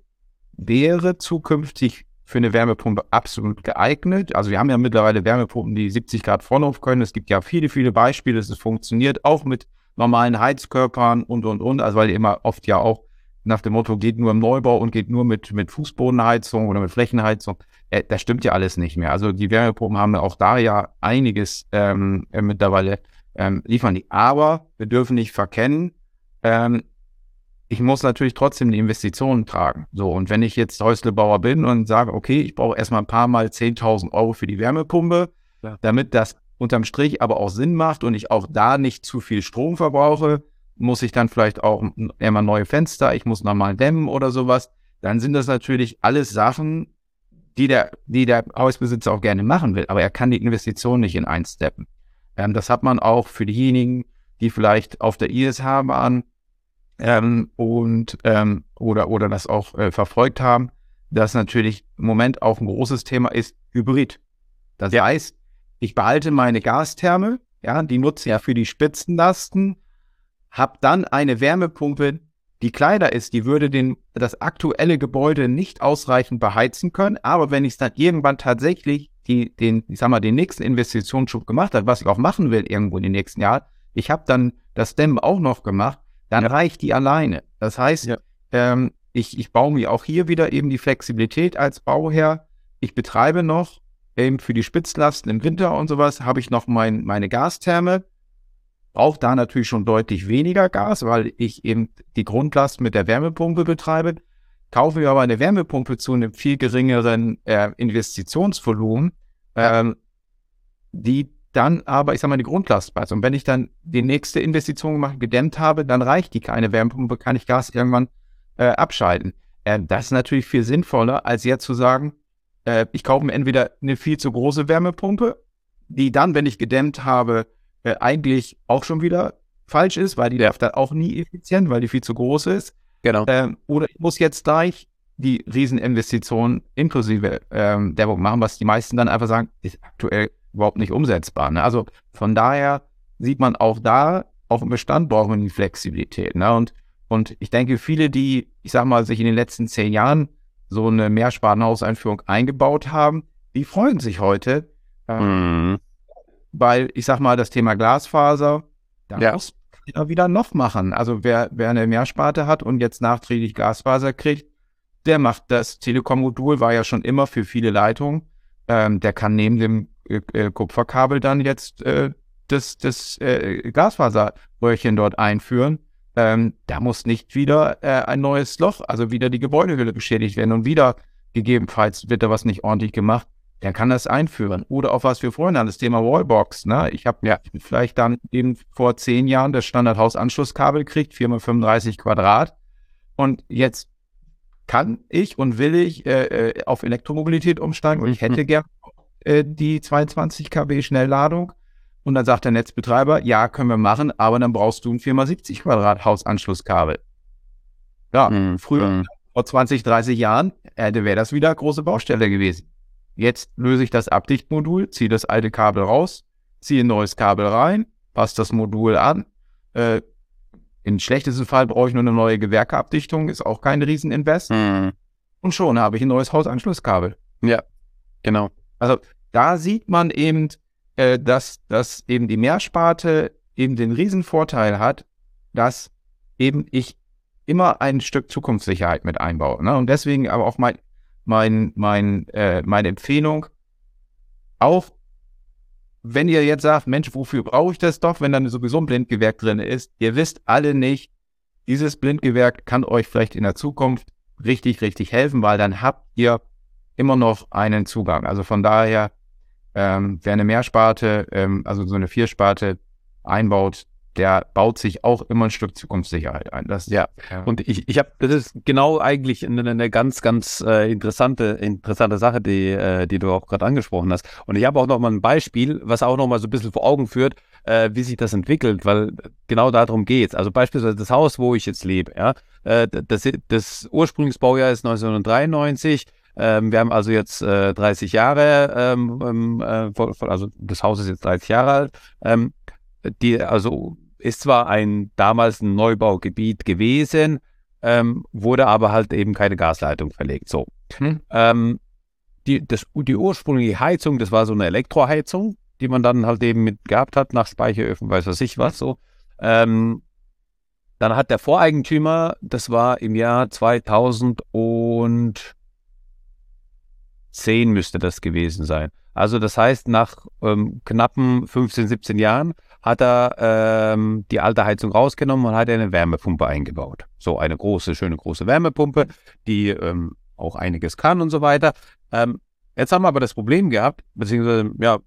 wäre zukünftig für eine Wärmepumpe absolut geeignet. Also wir haben ja mittlerweile Wärmepumpen, die siebzig Grad Vorlauf können. Es gibt ja viele, viele Beispiele, dass es funktioniert, auch mit normalen Heizkörpern und, und, und. Also weil immer oft ja auch nach dem Motto, geht nur im Neubau und geht nur mit, mit Fußbodenheizung oder mit Flächenheizung. Äh, das stimmt ja alles nicht mehr. Also die Wärmepumpen haben auch da ja einiges ähm, äh, mittlerweile ähm, liefern die. Aber wir dürfen nicht verkennen, ähm, ich muss natürlich trotzdem die Investitionen tragen. So, und wenn ich jetzt Häuslebauer bin und sage, okay, ich brauche erstmal ein paar Mal zehntausend Euro für die Wärmepumpe, ja, damit das unterm Strich aber auch Sinn macht und ich auch da nicht zu viel Strom verbrauche, muss ich dann vielleicht auch immer neue Fenster, ich muss nochmal dämmen oder sowas. Dann sind das natürlich alles Sachen, die der, die der Hausbesitzer auch gerne machen will, aber er kann die Investition nicht in eins steppen. Ähm, das hat man auch für diejenigen, die vielleicht auf der I S H waren, Ähm, und ähm, oder oder das auch äh, verfolgt haben, dass natürlich im Moment auch ein großes Thema ist Hybrid. Das ja. heißt, ich behalte meine Gastherme, ja, die nutze ich ja für die Spitzenlasten, habe dann eine Wärmepumpe, die kleiner ist, die würde den das aktuelle Gebäude nicht ausreichend beheizen können, aber wenn ich es dann irgendwann tatsächlich die den ich sag mal den nächsten Investitionsschub gemacht habe, was ich auch machen will irgendwo in den nächsten Jahren, ich habe dann das Dämmen auch noch gemacht, dann reicht die alleine. Das heißt, ja. ähm, ich, ich baue mir auch hier wieder eben die Flexibilität als Bauherr. Ich betreibe noch eben für die Spitzlasten im Winter und sowas, habe ich noch mein, meine Gastherme. Brauche da natürlich schon deutlich weniger Gas, weil ich eben die Grundlast mit der Wärmepumpe betreibe. Kaufe mir aber eine Wärmepumpe zu einem viel geringeren äh, Investitionsvolumen, ähm, die dann aber, ich sag mal, die Grundlast passt. Und wenn ich dann die nächste Investition gemacht, gedämmt habe, dann reicht die keine Wärmepumpe, kann ich Gas irgendwann äh, abschalten. Äh, das ist natürlich viel sinnvoller, als jetzt zu sagen, äh, ich kaufe mir entweder eine viel zu große Wärmepumpe, die dann, wenn ich gedämmt habe, äh, eigentlich auch schon wieder falsch ist, weil die ja. darf dann auch nie effizient, weil die viel zu groß ist.
Genau.
Ähm, oder ich muss jetzt gleich die Rieseninvestition inklusive ähm, Dämmung machen, was die meisten dann einfach sagen, ist aktuell überhaupt nicht umsetzbar. Ne? Also von daher sieht man auch da, auf dem Bestand brauchen wir die Flexibilität. Ne? Und, und ich denke, viele, die, ich sag mal, sich in den letzten zehn Jahren so eine Mehrspartenhauseinführung eingebaut haben, die freuen sich heute, äh, mm. weil, ich sag mal, das Thema Glasfaser, da ja. muss man wieder noch machen. Also wer, wer eine Mehrsparte hat und jetzt nachträglich Glasfaser kriegt, der macht das Telekom-Modul, war ja schon immer für viele Leitungen, ähm, der kann neben dem äh, Kupferkabel dann jetzt äh, das, das äh, Glasfaserröhrchen dort einführen. Ähm, da muss nicht wieder äh, ein neues Loch, also wieder die Gebäudehülle beschädigt werden und wieder gegebenenfalls wird da was nicht ordentlich gemacht. Der kann das einführen. Oder auch was wir vorhin hatten, das Thema Wallbox. Ne? Ich habe ja vielleicht dann eben vor zehn Jahren das Standardhausanschlusskabel gekriegt, vier mal fünfunddreißig Quadrat. Und jetzt kann ich und will ich äh, auf Elektromobilität umsteigen und ich hätte gern äh, die zweiundzwanzig Kilowatt Schnellladung. Und dann sagt der Netzbetreiber, ja, können wir machen, aber dann brauchst du ein vier mal siebzig Quadrat Hausanschlusskabel. Ja, mhm. früher, mhm. vor zwanzig, dreißig Jahren, äh, wäre das wieder eine große Baustelle gewesen. Jetzt löse ich das Abdichtmodul, ziehe das alte Kabel raus, ziehe ein neues Kabel rein, passe das Modul an. Äh, Im schlechtesten Fall brauche ich nur eine neue Gewerkeabdichtung, ist auch kein Rieseninvest. Mhm. Und schon habe ich ein neues Hausanschlusskabel.
Ja, genau.
Also da sieht man eben, äh, dass, dass eben die Mehrsparte eben den Riesenvorteil hat, dass eben ich immer ein Stück Zukunftssicherheit mit einbaue. Ne? Und deswegen aber auch mein Mein, mein, äh, meine Empfehlung, auch wenn ihr jetzt sagt, Mensch, wofür brauche ich das doch, wenn dann sowieso ein Blindgewerk drin ist, ihr wisst alle nicht, dieses Blindgewerk kann euch vielleicht in der Zukunft richtig, richtig helfen, weil dann habt ihr immer noch einen Zugang. Also von daher, ähm, wer eine Mehrsparte, ähm, also so eine Viersparte einbaut, der baut sich auch immer ein Stück Zukunftssicherheit ein. Das,
ja. ja, und ich, ich habe, das ist genau eigentlich eine, eine ganz, ganz äh, interessante, interessante Sache, die, äh, die du auch gerade angesprochen hast. Und ich habe auch noch mal ein Beispiel, was auch noch mal so ein bisschen vor Augen führt, äh, wie sich das entwickelt, weil genau darum geht's. Also beispielsweise das Haus, wo ich jetzt lebe, ja, äh, das, das Ursprungsbaujahr ist neunzehnhundertdreiundneunzig. Ähm, wir haben also jetzt äh, dreißig Jahre, ähm, äh, also das Haus ist jetzt dreißig Jahre alt. Ähm, die, also ist zwar ein damals ein Neubaugebiet gewesen, ähm, wurde aber halt eben keine Gasleitung verlegt. So. Hm. Ähm, die, das, die ursprüngliche Heizung, das war so eine Elektroheizung, die man dann halt eben mit gehabt hat, nach Speicheröfen, weiß was ich was so. Ähm, dann hat der Voreigentümer, das war im Jahr zweitausendzehn müsste das gewesen sein. Also das heißt, nach ähm, knappen fünfzehn, siebzehn Jahren hat er ähm, die alte Heizung rausgenommen und hat eine Wärmepumpe eingebaut. So eine große, schöne große Wärmepumpe, die ähm, auch einiges kann und so weiter. Ähm, jetzt haben wir aber das Problem gehabt, beziehungsweise, ja,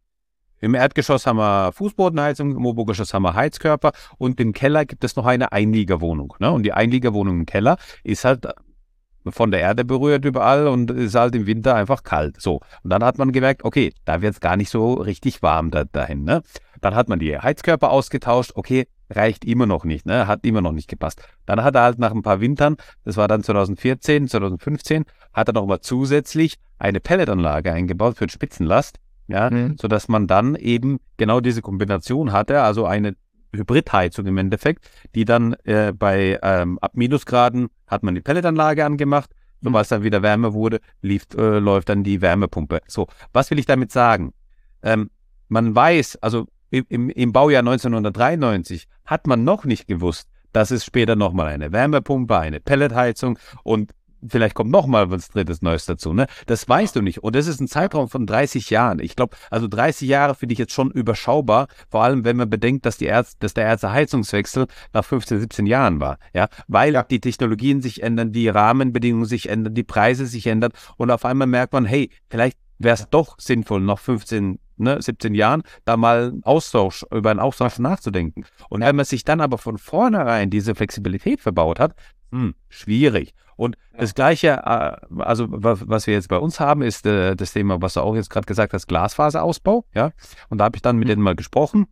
im Erdgeschoss haben wir Fußbodenheizung, im Obergeschoss haben wir Heizkörper und im Keller gibt es noch eine Einliegerwohnung. Ne? Und die Einliegerwohnung im Keller ist halt von der Erde berührt überall und ist halt im Winter einfach kalt. So. Und dann hat man gemerkt, okay, da wird es gar nicht so richtig warm da, dahin. Ne? Dann hat man die Heizkörper ausgetauscht, okay, reicht immer noch nicht, ne? Hat immer noch nicht gepasst. Dann hat er halt nach ein paar Wintern, das war dann zweitausendvierzehn, zweitausendfünfzehn, hat er nochmal zusätzlich eine Pelletanlage eingebaut für Spitzenlast, ja, mhm. sodass man dann eben genau diese Kombination hatte, also eine Hybridheizung im Endeffekt, die dann äh, bei ähm, ab Minusgraden hat man die Pelletanlage angemacht, sobald es dann wieder wärmer wurde, lief, äh, läuft dann die Wärmepumpe. So, was will ich damit sagen? Ähm, man weiß, also im, im Baujahr neunzehnhundertdreiundneunzig hat man noch nicht gewusst, dass es später nochmal eine Wärmepumpe, eine Pelletheizung und vielleicht kommt nochmal was drittes Neues dazu, ne? Das weißt du nicht. Und das ist ein Zeitraum von dreißig Jahren. Ich glaube, also dreißig Jahre finde ich jetzt schon überschaubar, vor allem wenn man bedenkt, dass die Erz, dass der erste Heizungswechsel nach fünfzehn, siebzehn Jahren war, ja? Weil ja. die Technologien sich ändern, die Rahmenbedingungen sich ändern, die Preise sich ändern und auf einmal merkt man, hey, vielleicht wäre es doch sinnvoll, nach fünfzehn, ne, siebzehn Jahren da mal einen Austausch, über einen Austausch nachzudenken. Und wenn man sich dann aber von vornherein diese Flexibilität verbaut hat, hm, schwierig. Und das Gleiche, also was wir jetzt bei uns haben, ist äh, das Thema, was du auch jetzt gerade gesagt hast, Glasfaserausbau. Ja? Und da habe ich dann mit mhm. denen mal gesprochen.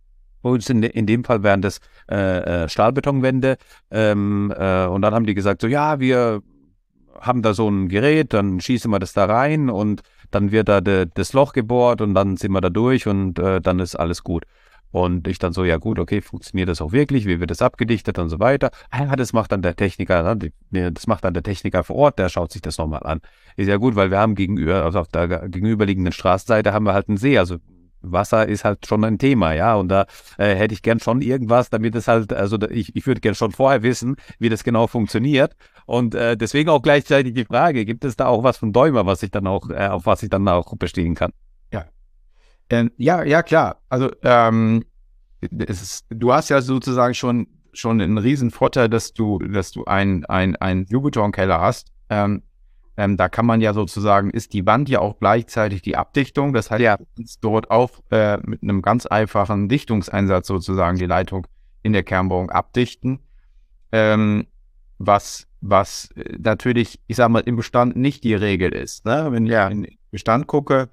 Und in, in dem Fall wären das äh, Stahlbetonwände. Ähm, äh, und dann haben die gesagt, so ja, wir haben da so ein Gerät, dann schießen wir das da rein und dann wird da de, das Loch gebohrt und dann sind wir da durch und äh, dann ist alles gut. Und ich dann so, ja gut, okay, funktioniert das auch wirklich? Wie wird das abgedichtet und so weiter? Ja, das macht dann der Techniker, ne? Das macht dann der Techniker vor Ort, der schaut sich das nochmal an. Ist ja gut, weil wir haben gegenüber, also auf der gegenüberliegenden Straßenseite haben wir halt einen See, also Wasser ist halt schon ein Thema, ja, und da äh, hätte ich gern schon irgendwas, damit es halt, also ich, ich würde gern schon vorher wissen, wie das genau funktioniert und äh, deswegen auch gleichzeitig die Frage, gibt es da auch was von Däumer, was ich dann auch, äh, auf was ich dann auch bestehen kann?
Ja. Ähm, ja, ja, klar. Also ähm, es ist, du hast ja sozusagen schon schon einen riesen Vorteil, dass du, dass du einen ein, ein Bluebeton-Keller hast. Ähm, ähm, da kann man ja sozusagen, ist die Wand ja auch gleichzeitig die Abdichtung. Das heißt, ja, du kannst dort auch äh, mit einem ganz einfachen Dichtungseinsatz sozusagen die Leitung in der Kernbohrung abdichten. Ähm, was, was natürlich, ich sag mal, im Bestand nicht die Regel ist. Ne? Wenn ja. ich in den Bestand gucke,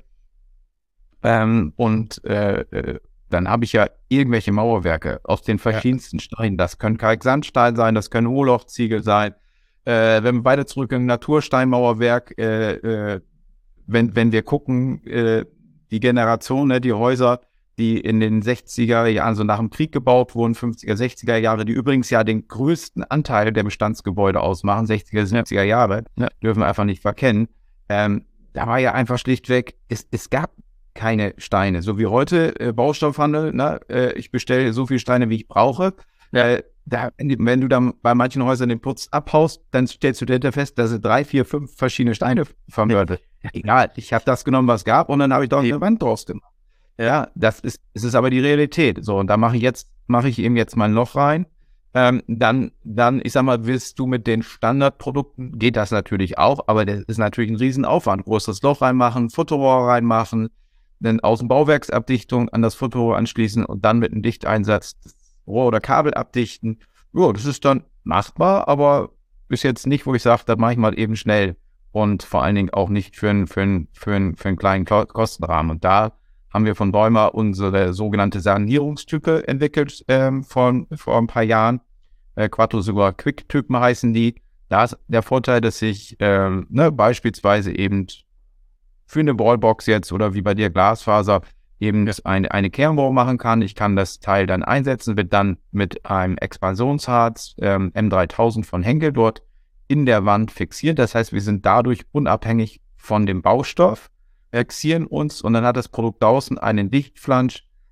Ähm, und äh, dann habe ich ja irgendwelche Mauerwerke aus den verschiedensten ja. Steinen. Das können Kalksandstein sein, das können Hohllochziegel sein. Äh, wenn wir beide zurück im Natursteinmauerwerk, äh, äh, wenn, wenn wir gucken, äh, die Generation, ne, die Häuser, die in den sechziger Jahren, so nach dem Krieg gebaut wurden, fünfziger, sechziger Jahre, die übrigens ja den größten Anteil der Bestandsgebäude ausmachen, sechziger, siebziger Jahre, ja. dürfen wir einfach nicht verkennen. Ähm, da war ja einfach schlichtweg, es, es gab keine Steine. So wie heute äh, Baustoffhandel, ne? äh, ich bestelle so viele Steine, wie ich brauche. Ja. Äh, da, wenn du dann bei manchen Häusern den Putz abhaust, dann stellst du dir fest, dass sind drei, vier, fünf verschiedene Steine vermördet. Ja. Egal, ich habe das genommen, was gab, und dann habe ich doch eine Wand draus gemacht. Ja, das ist, es ist aber die Realität. So, und da mache ich jetzt, mache ich eben jetzt mal ein Loch rein. Ähm, dann, dann, ich sag mal, willst du mit den Standardprodukten, geht das natürlich auch, aber das ist natürlich ein Riesenaufwand. Großes Loch reinmachen, Futterrohr reinmachen, dann Außenbauwerksabdichtung an das Futterrohr anschließen und dann mit einem Dichteinsatz Rohr oder Kabel abdichten. Ja, das ist dann machbar, aber ist jetzt nicht, wo ich sage, das mache ich mal eben schnell und vor allen Dingen auch nicht für einen, für einen, für einen, für einen kleinen Kostenrahmen. Und da haben wir von Bäumer unsere sogenannte Sanierungstype entwickelt ähm, von, vor ein paar Jahren. Äh, Quattro sogar Quick-Typen heißen die. Da ist der Vorteil, dass ich ähm, ne, beispielsweise eben für eine Wallbox jetzt oder wie bei dir Glasfaser eben eine, eine Kernbohrung machen kann. Ich kann das Teil dann einsetzen, wird dann mit einem Expansionsharz ähm, M dreitausend von Henkel dort in der Wand fixiert. Das heißt, wir sind dadurch unabhängig von dem Baustoff, fixieren uns und dann hat das Produkt draußen einen Dichtflansch,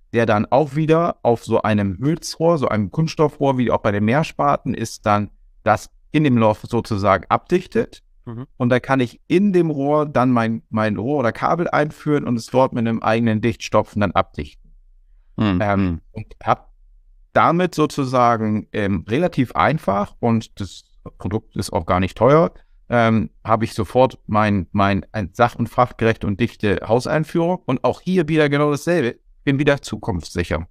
der dann auch wieder auf so einem Hülsrohr, so einem Kunststoffrohr, wie auch bei den Meerspaten, ist dann das in dem Loch sozusagen abdichtet. Mhm. Und da kann ich in dem Rohr dann mein, mein Rohr oder Kabel einführen und es dort mit einem eigenen Dichtstopfen dann abdichten. Mhm. Ähm, und habe damit sozusagen ähm, relativ einfach, und das Produkt ist auch gar nicht teuer, ähm, habe ich sofort mein, mein sach- und fachgerechte und dichte Hauseinführung. Und auch hier wieder genau dasselbe. Bin wieder zukunftssicher.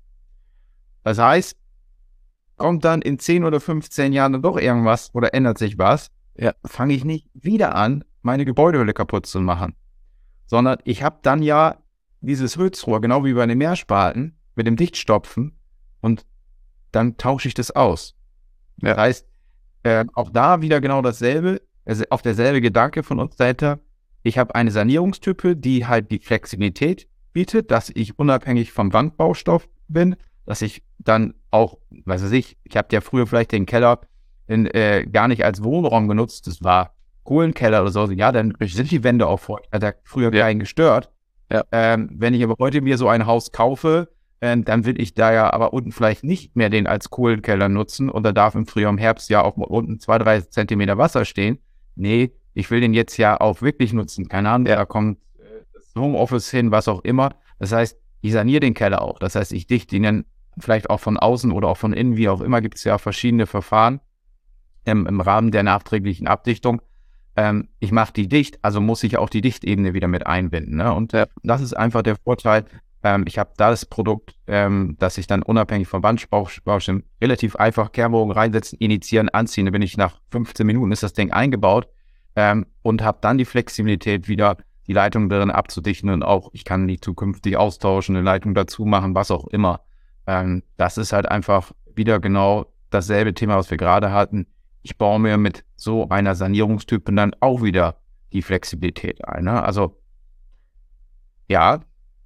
Das heißt, kommt dann in zehn oder fünfzehn Jahren dann doch irgendwas oder ändert sich was, ja, fange ich nicht wieder an, meine Gebäudehülle kaputt zu machen. Sondern ich habe dann ja dieses Hülsrohr, genau wie bei den Meerspaten, mit dem Dichtstopfen, und dann tausche ich das aus. Ja. Das heißt, äh, auch da wieder genau dasselbe, also auch derselbe Gedanke von uns dahinter. Ich habe eine Sanierungstype, die halt die Flexibilität bietet, dass ich unabhängig vom Wandbaustoff bin, dass ich dann auch, weiß ich nicht, ich habe ja früher vielleicht den Keller in, äh, gar nicht als Wohnraum genutzt, das war Kohlenkeller oder so, ja, dann sind die Wände auch feucht, hat ja früher ja. keinen gestört. Ja. Ähm, wenn ich aber heute mir so ein Haus kaufe, äh, dann will ich da ja aber unten vielleicht nicht mehr den als Kohlenkeller nutzen, und da darf im Frühjahr, im Herbst ja auch mal unten zwei, drei Zentimeter Wasser stehen. Nee, ich will den jetzt ja auch wirklich nutzen. Keine Ahnung, ja. da kommt äh, das Homeoffice hin, was auch immer. Das heißt, ich saniere den Keller auch. Das heißt, ich dichte ihn dann vielleicht auch von außen oder auch von innen, wie auch immer, gibt es ja verschiedene Verfahren ähm, im Rahmen der nachträglichen Abdichtung. Ähm, ich mache die dicht, also muss ich auch die Dichtebene wieder mit einbinden. Ne? Und äh, das ist einfach der Vorteil. Ähm, ich habe da das Produkt, ähm, dass ich dann unabhängig vom Wandbaustimmen relativ einfach Kehrbogen reinsetzen, initiieren, anziehen. Da bin ich nach fünfzehn Minuten, ist das Ding eingebaut, ähm, und habe dann die Flexibilität, wieder die Leitung darin abzudichten, und auch ich kann die zukünftig austauschen, eine Leitung dazu machen, was auch immer. Ähm, das ist halt einfach wieder genau dasselbe Thema, was wir gerade hatten. Ich baue mir mit so einer Sanierungstype dann auch wieder die Flexibilität ein. Ne? Also ja,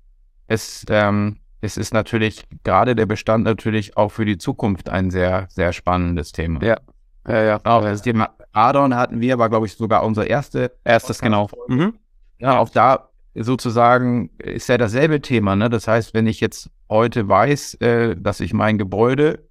es, ähm, es ist natürlich gerade der Bestand natürlich auch für die Zukunft ein sehr, sehr spannendes Thema.
Ja, ja, ja.
Auch das Thema Radon hatten wir, war glaube ich sogar unser erste,
erstes, genau.
Mhm. Ja, auch da sozusagen ist ja dasselbe Thema. Ne? Das heißt, wenn ich jetzt heute weiß, äh, dass ich mein Gebäude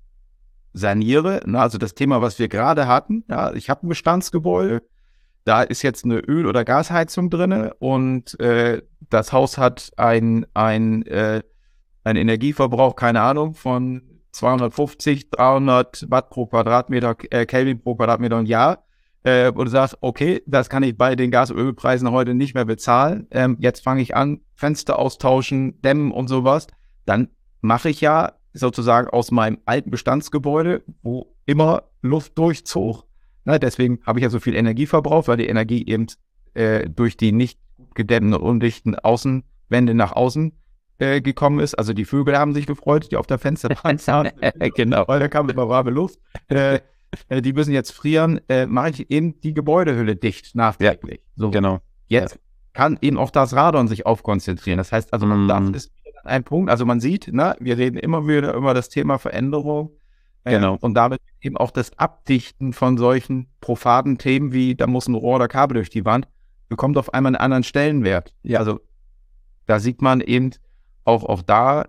saniere, ne? Also das Thema, was wir gerade hatten, ja, ich habe ein Bestandsgebäude, da ist jetzt eine Öl- oder Gasheizung drin, und äh, das Haus hat ein, ein, äh, einen Energieverbrauch, keine Ahnung, von zweihundertfünfzig, dreihundert Watt pro Quadratmeter, äh, Kelvin pro Quadratmeter im Jahr. Äh, und du sagst, okay, das kann ich bei den Gas- und Ölpreisen heute nicht mehr bezahlen. Ähm, jetzt fange ich an, Fenster austauschen, dämmen und sowas. Dann mache ich ja sozusagen aus meinem alten Bestandsgebäude, wo immer Luft durchzog. Na, deswegen habe ich ja so viel Energie verbraucht, weil die Energie eben äh, durch die nicht gedämmten und undichten Außenwände nach außen äh, gekommen ist. Also die Vögel haben sich gefreut, die auf der Fensterbank saßen. Genau, weil da kam immer warme Luft. Äh, die müssen jetzt frieren, äh, mache ich eben die Gebäudehülle dicht nachträglich. Ja, so,
genau.
Jetzt ja. kann eben auch das Radon sich aufkonzentrieren. Das heißt, also man darf, ist ein Punkt, also man sieht, ne, wir reden immer wieder über das Thema Veränderung, äh, genau. Und damit eben auch das Abdichten von solchen profanen Themen wie, da muss ein Rohr oder Kabel durch die Wand, bekommt auf einmal einen anderen Stellenwert. Ja. Also da sieht man eben, auch, auch da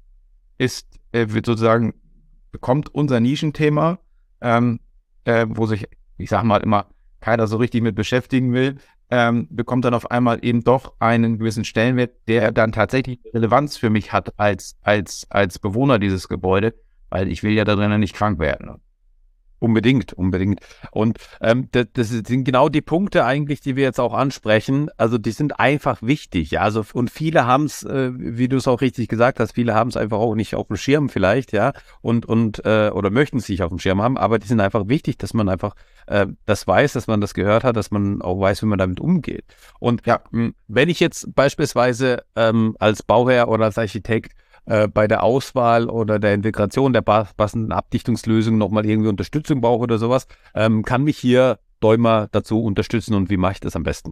ist, äh, wird sozusagen, bekommt unser Nischenthema, ähm, äh, wo sich, ich sag mal immer, keiner so richtig mit beschäftigen will, ähm, bekommt dann auf einmal eben doch einen gewissen Stellenwert, der dann tatsächlich Relevanz für mich hat als, als, als Bewohner dieses Gebäudes, weil ich will ja da drinnen nicht krank werden.
Unbedingt, unbedingt. Und ähm, das, das sind genau die Punkte eigentlich, die wir jetzt auch ansprechen. Also die sind einfach wichtig. Ja, also und viele haben es, äh, wie du es auch richtig gesagt hast, viele haben es einfach auch nicht auf dem Schirm vielleicht, ja, und und äh, oder möchten es nicht auf dem Schirm haben. Aber die sind einfach wichtig, dass man einfach äh, das weiß, dass man das gehört hat, dass man auch weiß, wie man damit umgeht. Und ja, wenn ich jetzt beispielsweise ähm, als Bauherr oder als Architekt bei der Auswahl oder der Integration der passenden Abdichtungslösung nochmal irgendwie Unterstützung brauche oder sowas, ähm, kann mich hier Däumer dazu unterstützen, und wie mache ich das am besten?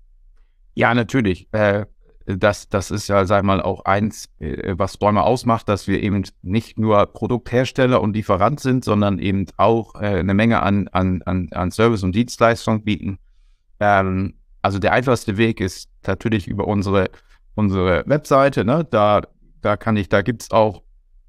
Ja, natürlich. Äh, das, das ist ja, sag ich mal, auch eins, äh, was Däumer ausmacht, dass wir eben nicht nur Produkthersteller und Lieferant sind, sondern eben auch äh, eine Menge an, an, an, an Service und Dienstleistungen bieten. Ähm, also der einfachste Weg ist natürlich über unsere, unsere Webseite, ne? Da da kann ich, da gibt's auch,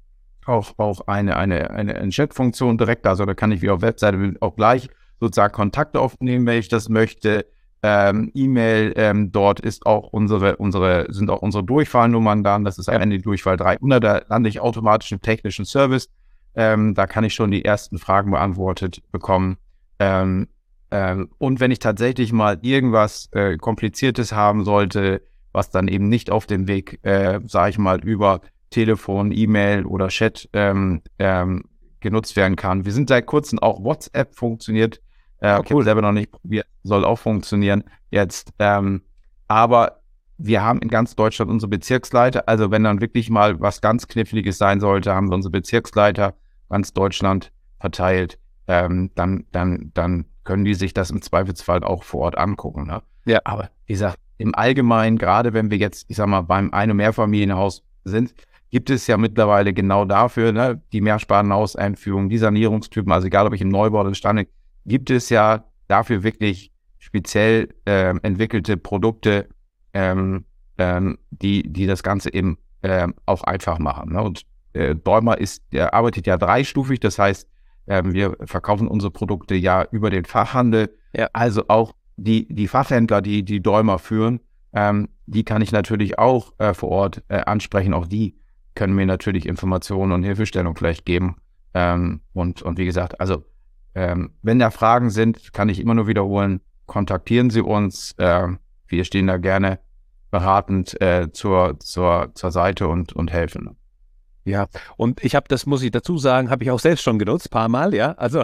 auch, auch eine, eine, eine Chat-Funktion direkt, also da kann ich wie auf Webseite auch gleich sozusagen Kontakte aufnehmen, wenn ich das möchte. Ähm, E-Mail, ähm, dort ist auch unsere, unsere, sind auch unsere Durchfallnummern da. Das ist eine Durchfall dreihundert, da lande ich automatisch im technischen Service. Ähm, da kann ich schon die ersten Fragen beantwortet bekommen. Ähm, ähm, und wenn ich tatsächlich mal irgendwas äh, Kompliziertes haben sollte, was dann eben nicht auf dem Weg, äh, sage ich mal, über Telefon, E-Mail oder Chat ähm, ähm, genutzt werden kann. Wir sind seit kurzem auch WhatsApp funktioniert. Äh, okay, cool. Selber noch nicht probiert, soll auch funktionieren jetzt. Ähm, aber wir haben in ganz Deutschland unsere Bezirksleiter. Also wenn dann wirklich mal was ganz Kniffliges sein sollte, haben wir unsere Bezirksleiter ganz Deutschland verteilt. Ähm, dann, dann, dann können die sich das im Zweifelsfall auch vor Ort angucken. Ne?
Ja.
Aber wie gesagt, im Allgemeinen, gerade wenn wir jetzt, ich sag mal, beim Ein- und Mehrfamilienhaus sind, gibt es ja mittlerweile genau dafür, ne, die Mehrspartenhauseinführung, die Sanierungstypen, also egal ob ich im Neubau oder Bestand, gibt es ja dafür wirklich speziell äh, entwickelte Produkte, ähm, ähm, die, die das Ganze eben ähm, auch einfach machen. Ne? Und äh, Däumer ist, der arbeitet ja dreistufig, das heißt, ähm, wir verkaufen unsere Produkte ja über den Fachhandel.
Ja.
Also auch die, die Fachhändler, die die Däumer führen, ähm, die kann ich natürlich auch äh, vor Ort äh, ansprechen. Auch die können mir natürlich Informationen und Hilfestellung vielleicht geben. Ähm, und, und wie gesagt, also Ähm, wenn da Fragen sind, kann ich immer nur wiederholen, kontaktieren Sie uns. Äh, wir stehen da gerne beratend äh, zur, zur, zur Seite und, und helfen.
Ja, und ich habe, das muss ich dazu sagen, habe ich auch selbst schon genutzt, paar Mal, ja. Also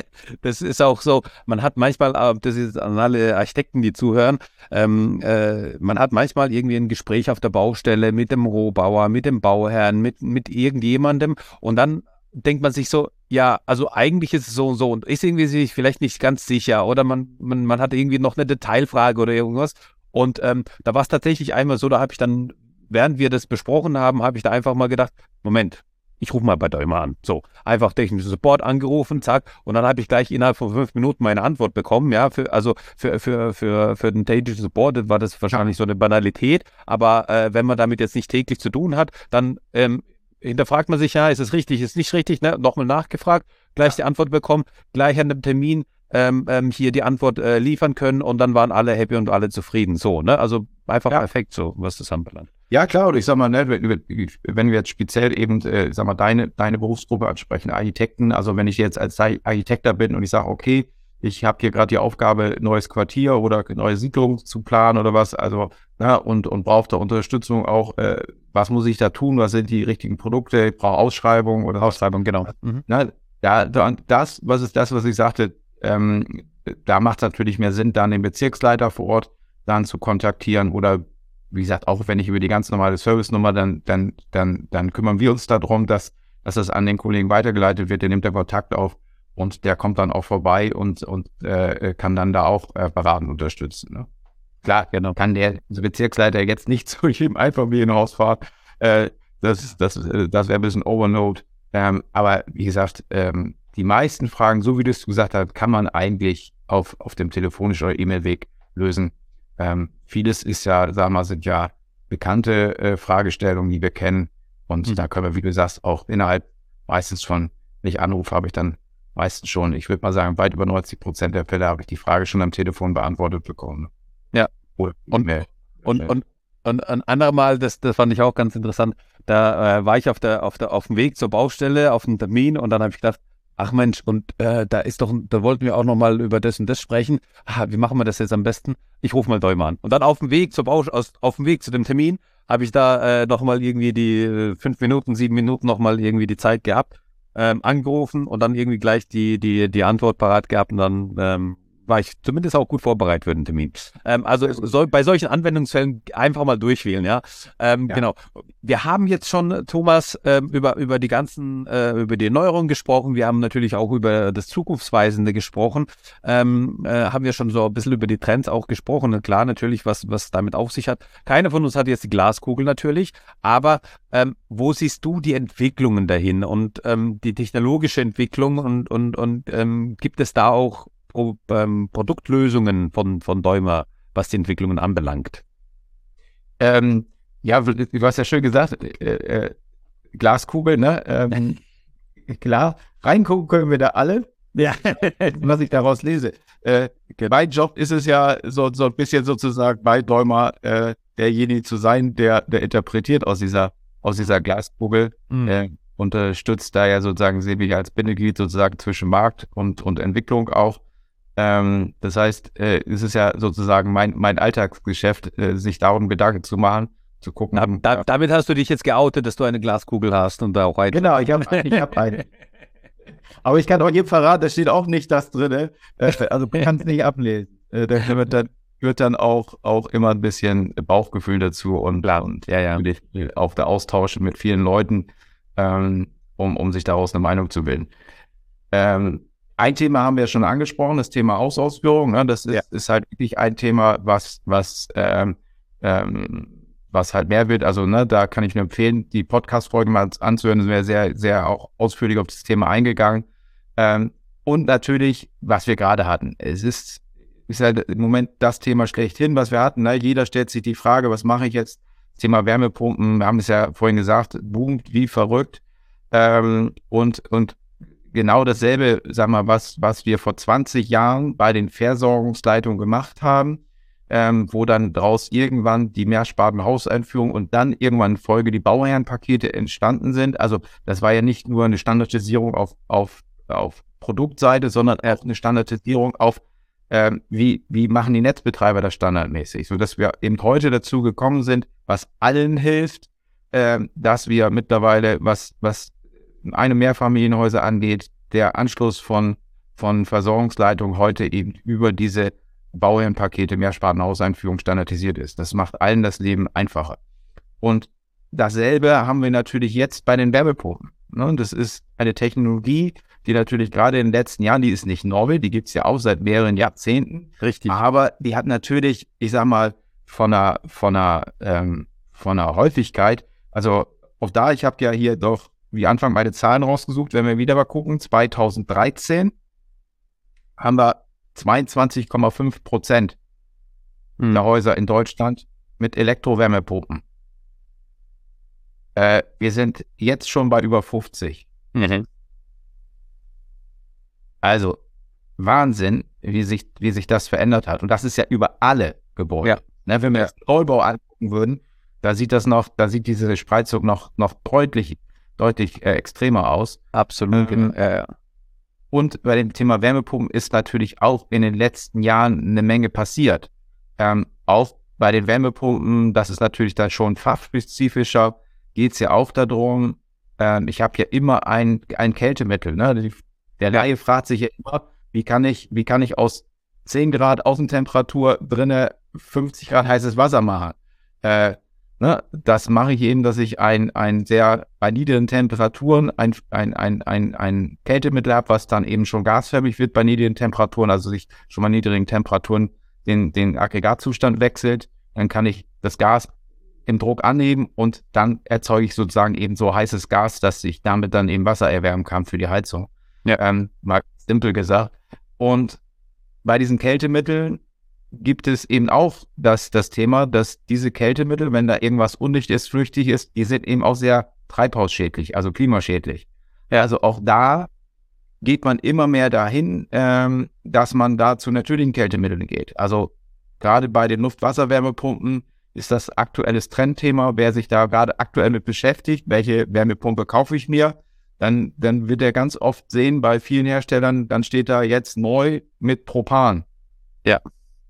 das ist auch so, man hat manchmal, das ist an alle Architekten, die zuhören, ähm, äh, man hat manchmal irgendwie ein Gespräch auf der Baustelle mit dem Rohbauer, mit dem Bauherrn, mit, mit irgendjemandem und dann denkt man sich so, ja, also eigentlich ist es so und so und ist irgendwie sich vielleicht nicht ganz sicher oder man, man, man hat irgendwie noch eine Detailfrage oder irgendwas. Und ähm, da war es tatsächlich einmal so, da habe ich dann, während wir das besprochen haben, habe ich da einfach mal gedacht, Moment, ich rufe mal bei Däumer an. So, einfach technischen Support angerufen, zack, und dann habe ich gleich innerhalb von fünf Minuten meine Antwort bekommen, ja, für, also für, für, für, für den technischen Support war das wahrscheinlich so eine Banalität, aber äh, wenn man damit jetzt nicht täglich zu tun hat, dann ähm, hinterfragt man sich, ja, ist es richtig, ist nicht richtig, ne? Nochmal nachgefragt, gleich die Antwort bekommen, gleich an dem Termin ähm, ähm, hier die Antwort äh, liefern können und dann waren alle happy und alle zufrieden. So, ne? Also einfach ja. Perfekt so, was das anbelangt.
Ja, klar, und ich sag mal, ne, wenn, wenn wir jetzt speziell eben, äh, sag mal, deine, deine Berufsgruppe ansprechen, Architekten, also wenn ich jetzt als Architekt da bin und ich sage, okay, ich habe hier gerade die Aufgabe, neues Quartier oder neue Siedlung zu planen oder was, also, na, und, und brauche da Unterstützung auch, äh, was muss ich da tun, was sind die richtigen Produkte, ich brauche Ausschreibung oder
Ausschreibung, genau.
Mhm. Na, da, da, das, was ist das, was ich sagte, ähm, da macht es natürlich mehr Sinn, dann den Bezirksleiter vor Ort dann zu kontaktieren oder wie gesagt, auch wenn ich über die ganz normale Service-Nummer, dann, dann, dann, dann kümmern wir uns darum, dass, dass das an den Kollegen weitergeleitet wird, der nimmt den Kontakt auf und der kommt dann auch vorbei und, und äh, kann dann da auch äh, beratend unterstützen. Ne? Klar, genau. Kann der Bezirksleiter jetzt nicht zu jedem Einfamilienhaus fahren, äh, das, das, das wäre ein bisschen Overload, ähm, aber wie gesagt, ähm, die meisten Fragen, so wie du es gesagt hast, kann man eigentlich auf, auf dem telefonischen oder E-Mail-Weg lösen. Ähm, vieles ist ja, sagen wir mal, sind ja bekannte äh, Fragestellungen, die wir kennen. Und mhm. da können wir, wie du sagst, auch innerhalb meistens schon, wenn ich anrufe, habe ich dann meistens schon, ich würde mal sagen, weit über neunzig Prozent der Fälle habe ich die Frage schon am Telefon beantwortet bekommen.
Ja.
Oder
und, und, und, und ein andermal, das, das fand ich auch ganz interessant, da äh, war ich auf der, auf der, auf dem Weg zur Baustelle, auf dem Termin und dann habe ich gedacht, ach Mensch, und äh, da ist doch, da wollten wir auch nochmal über das und das sprechen. Ah, wie machen wir das jetzt am besten? Ich rufe mal Däumer an. Und dann auf dem Weg zur Bausch, aus, auf dem Weg zu dem Termin habe ich da äh, nochmal irgendwie die äh, fünf Minuten, sieben Minuten nochmal irgendwie die Zeit gehabt, ähm, angerufen und dann irgendwie gleich die, die, die Antwort parat gehabt und dann ähm, war ich zumindest auch gut vorbereitet für den Termin. Ähm, also so, bei solchen Anwendungsfällen einfach mal durchwählen, ja. Ähm, ja. Genau. Wir haben jetzt schon, Thomas, ähm, über, über die ganzen, äh, über die Neuerungen gesprochen. Wir haben natürlich auch über das Zukunftsweisende gesprochen. Ähm, äh, haben wir schon so ein bisschen über die Trends auch gesprochen. Und klar, natürlich, was, was damit auf sich hat. Keiner von uns hat jetzt die Glaskugel natürlich, aber ähm, wo siehst du die Entwicklungen dahin und ähm, die technologische Entwicklung und, und, und ähm, gibt es da auch Pro, ähm, Produktlösungen von, von Däumer, was die Entwicklungen anbelangt?
Ähm, Ja, du hast ja schön gesagt, äh, äh, Glaskugel, ne? Ähm, klar, reingucken können wir da alle. Ja, was ich daraus lese. Äh, mein Job ist es ja, so, so ein bisschen sozusagen bei Däumer äh, derjenige zu sein, der, der interpretiert aus dieser, aus dieser Glaskugel, mhm. äh, unterstützt da ja sozusagen, sehe ich als Bindeglied sozusagen zwischen Markt und, und Entwicklung auch. Ähm, das heißt, äh, es ist ja sozusagen mein, mein Alltagsgeschäft, äh, sich darum Gedanken zu machen, zu gucken.
Na, da, damit hast du dich jetzt geoutet, dass du eine Glaskugel hast und da auch ein.
Genau, ich habe ich hab eine. Aber ich kann auch jedem verraten, da steht auch nicht das drin. Äh, also man kann es nicht ablesen. Äh, da wird dann, wird dann auch, auch immer ein bisschen Bauchgefühl dazu und,
Klar.
und ja, ja. auch der Austausch mit vielen Leuten, ähm, um, um sich daraus eine Meinung zu bilden. Ähm, ein Thema haben wir schon angesprochen, das Thema Hausausführung. Ne? Das ist, ja. ist halt wirklich ein Thema, was, was ähm, ähm, was halt mehr wird. Also ne, da kann ich nur empfehlen, die Podcast-Folgen mal anzuhören. Das wäre sehr, sehr auch ausführlich auf das Thema eingegangen. Ähm, und natürlich, was wir gerade hatten. Es ist, ist halt im Moment das Thema schlechthin, was wir hatten. Ne? Jeder stellt sich die Frage, was mache ich jetzt? Das Thema Wärmepumpen, wir haben es ja vorhin gesagt, boomt wie verrückt. Ähm, und, und genau dasselbe, sag mal, was, was wir vor zwanzig Jahren bei den Versorgungsleitungen gemacht haben, Ähm, wo dann daraus irgendwann die Mehrsparten-Hauseinführung und dann irgendwann in Folge die Bauherrenpakete entstanden sind. Also das war ja nicht nur eine Standardisierung auf, auf, auf Produktseite, sondern auch eine Standardisierung auf, ähm, wie, wie machen die Netzbetreiber das standardmäßig, sodass wir eben heute dazu gekommen sind, was allen hilft, ähm, dass wir mittlerweile, was, was eine Mehrfamilienhäuser angeht, der Anschluss von, von Versorgungsleitungen heute eben über diese Bauherrenpakete, Mehrspartenhauseinführung standardisiert ist. Das macht allen das Leben einfacher. Und dasselbe haben wir natürlich jetzt bei den Wärmepumpen. Ne? Das ist eine Technologie, die natürlich gerade in den letzten Jahren, die ist nicht neu, die gibt es ja auch seit mehreren Jahrzehnten.
Richtig.
Aber die hat natürlich, ich sag mal, von einer, von einer, ähm, von einer Häufigkeit, also auch da, ich habe ja hier doch wie Anfang meine Zahlen rausgesucht, wenn wir wieder mal gucken, zweitausenddreizehn haben wir zweiundzwanzig Komma fünf Prozent hm. der Häuser in Deutschland mit Elektrowärmepumpen. Äh, wir sind jetzt schon bei über fünfzig. Mhm. Also Wahnsinn, wie sich, wie sich das verändert hat. Und das ist ja über alle Gebäude. Ja. Ne, wenn wir ja. das Neubau angucken würden, da sieht das noch, da sieht diese Spreizung noch, noch deutlich, deutlich äh, extremer aus.
Absolut.
Ähm, äh, Und bei dem Thema Wärmepumpen ist natürlich auch in den letzten Jahren eine Menge passiert. Ähm, auch bei den Wärmepumpen, das ist natürlich dann schon fachspezifischer, geht es ja auch darum, ähm, ich habe ja immer ein, ein Kältemittel. Ne? Der Laie fragt sich ja immer, wie kann ich, wie kann ich aus zehn Grad Außentemperatur drinnen fünfzig Grad heißes Wasser machen? Äh, Ne, das mache ich eben, dass ich ein, ein sehr bei niedrigen Temperaturen ein, ein, ein, ein, ein Kältemittel habe, was dann eben schon gasförmig wird bei niedrigen Temperaturen, also sich schon bei niedrigen Temperaturen den, den Aggregatzustand wechselt. Dann kann ich das Gas im Druck anheben und dann erzeuge ich sozusagen eben so heißes Gas, dass ich damit dann eben Wasser erwärmen kann für die Heizung. Ja. Ähm, mal simpel gesagt. Und bei diesen Kältemitteln gibt es eben auch das, das Thema, dass diese Kältemittel, wenn da irgendwas undicht ist, flüchtig ist, die sind eben auch sehr treibhausschädlich, also klimaschädlich. Ja, also auch da geht man immer mehr dahin, ähm, dass man da zu natürlichen Kältemitteln geht. Also gerade bei den Luft-Wasser-Wärmepumpen ist das aktuelles Trendthema. Wer sich da gerade aktuell mit beschäftigt, welche Wärmepumpe kaufe ich mir, dann, dann wird er ganz oft sehen, bei vielen Herstellern, dann steht da jetzt neu mit Propan. Ja.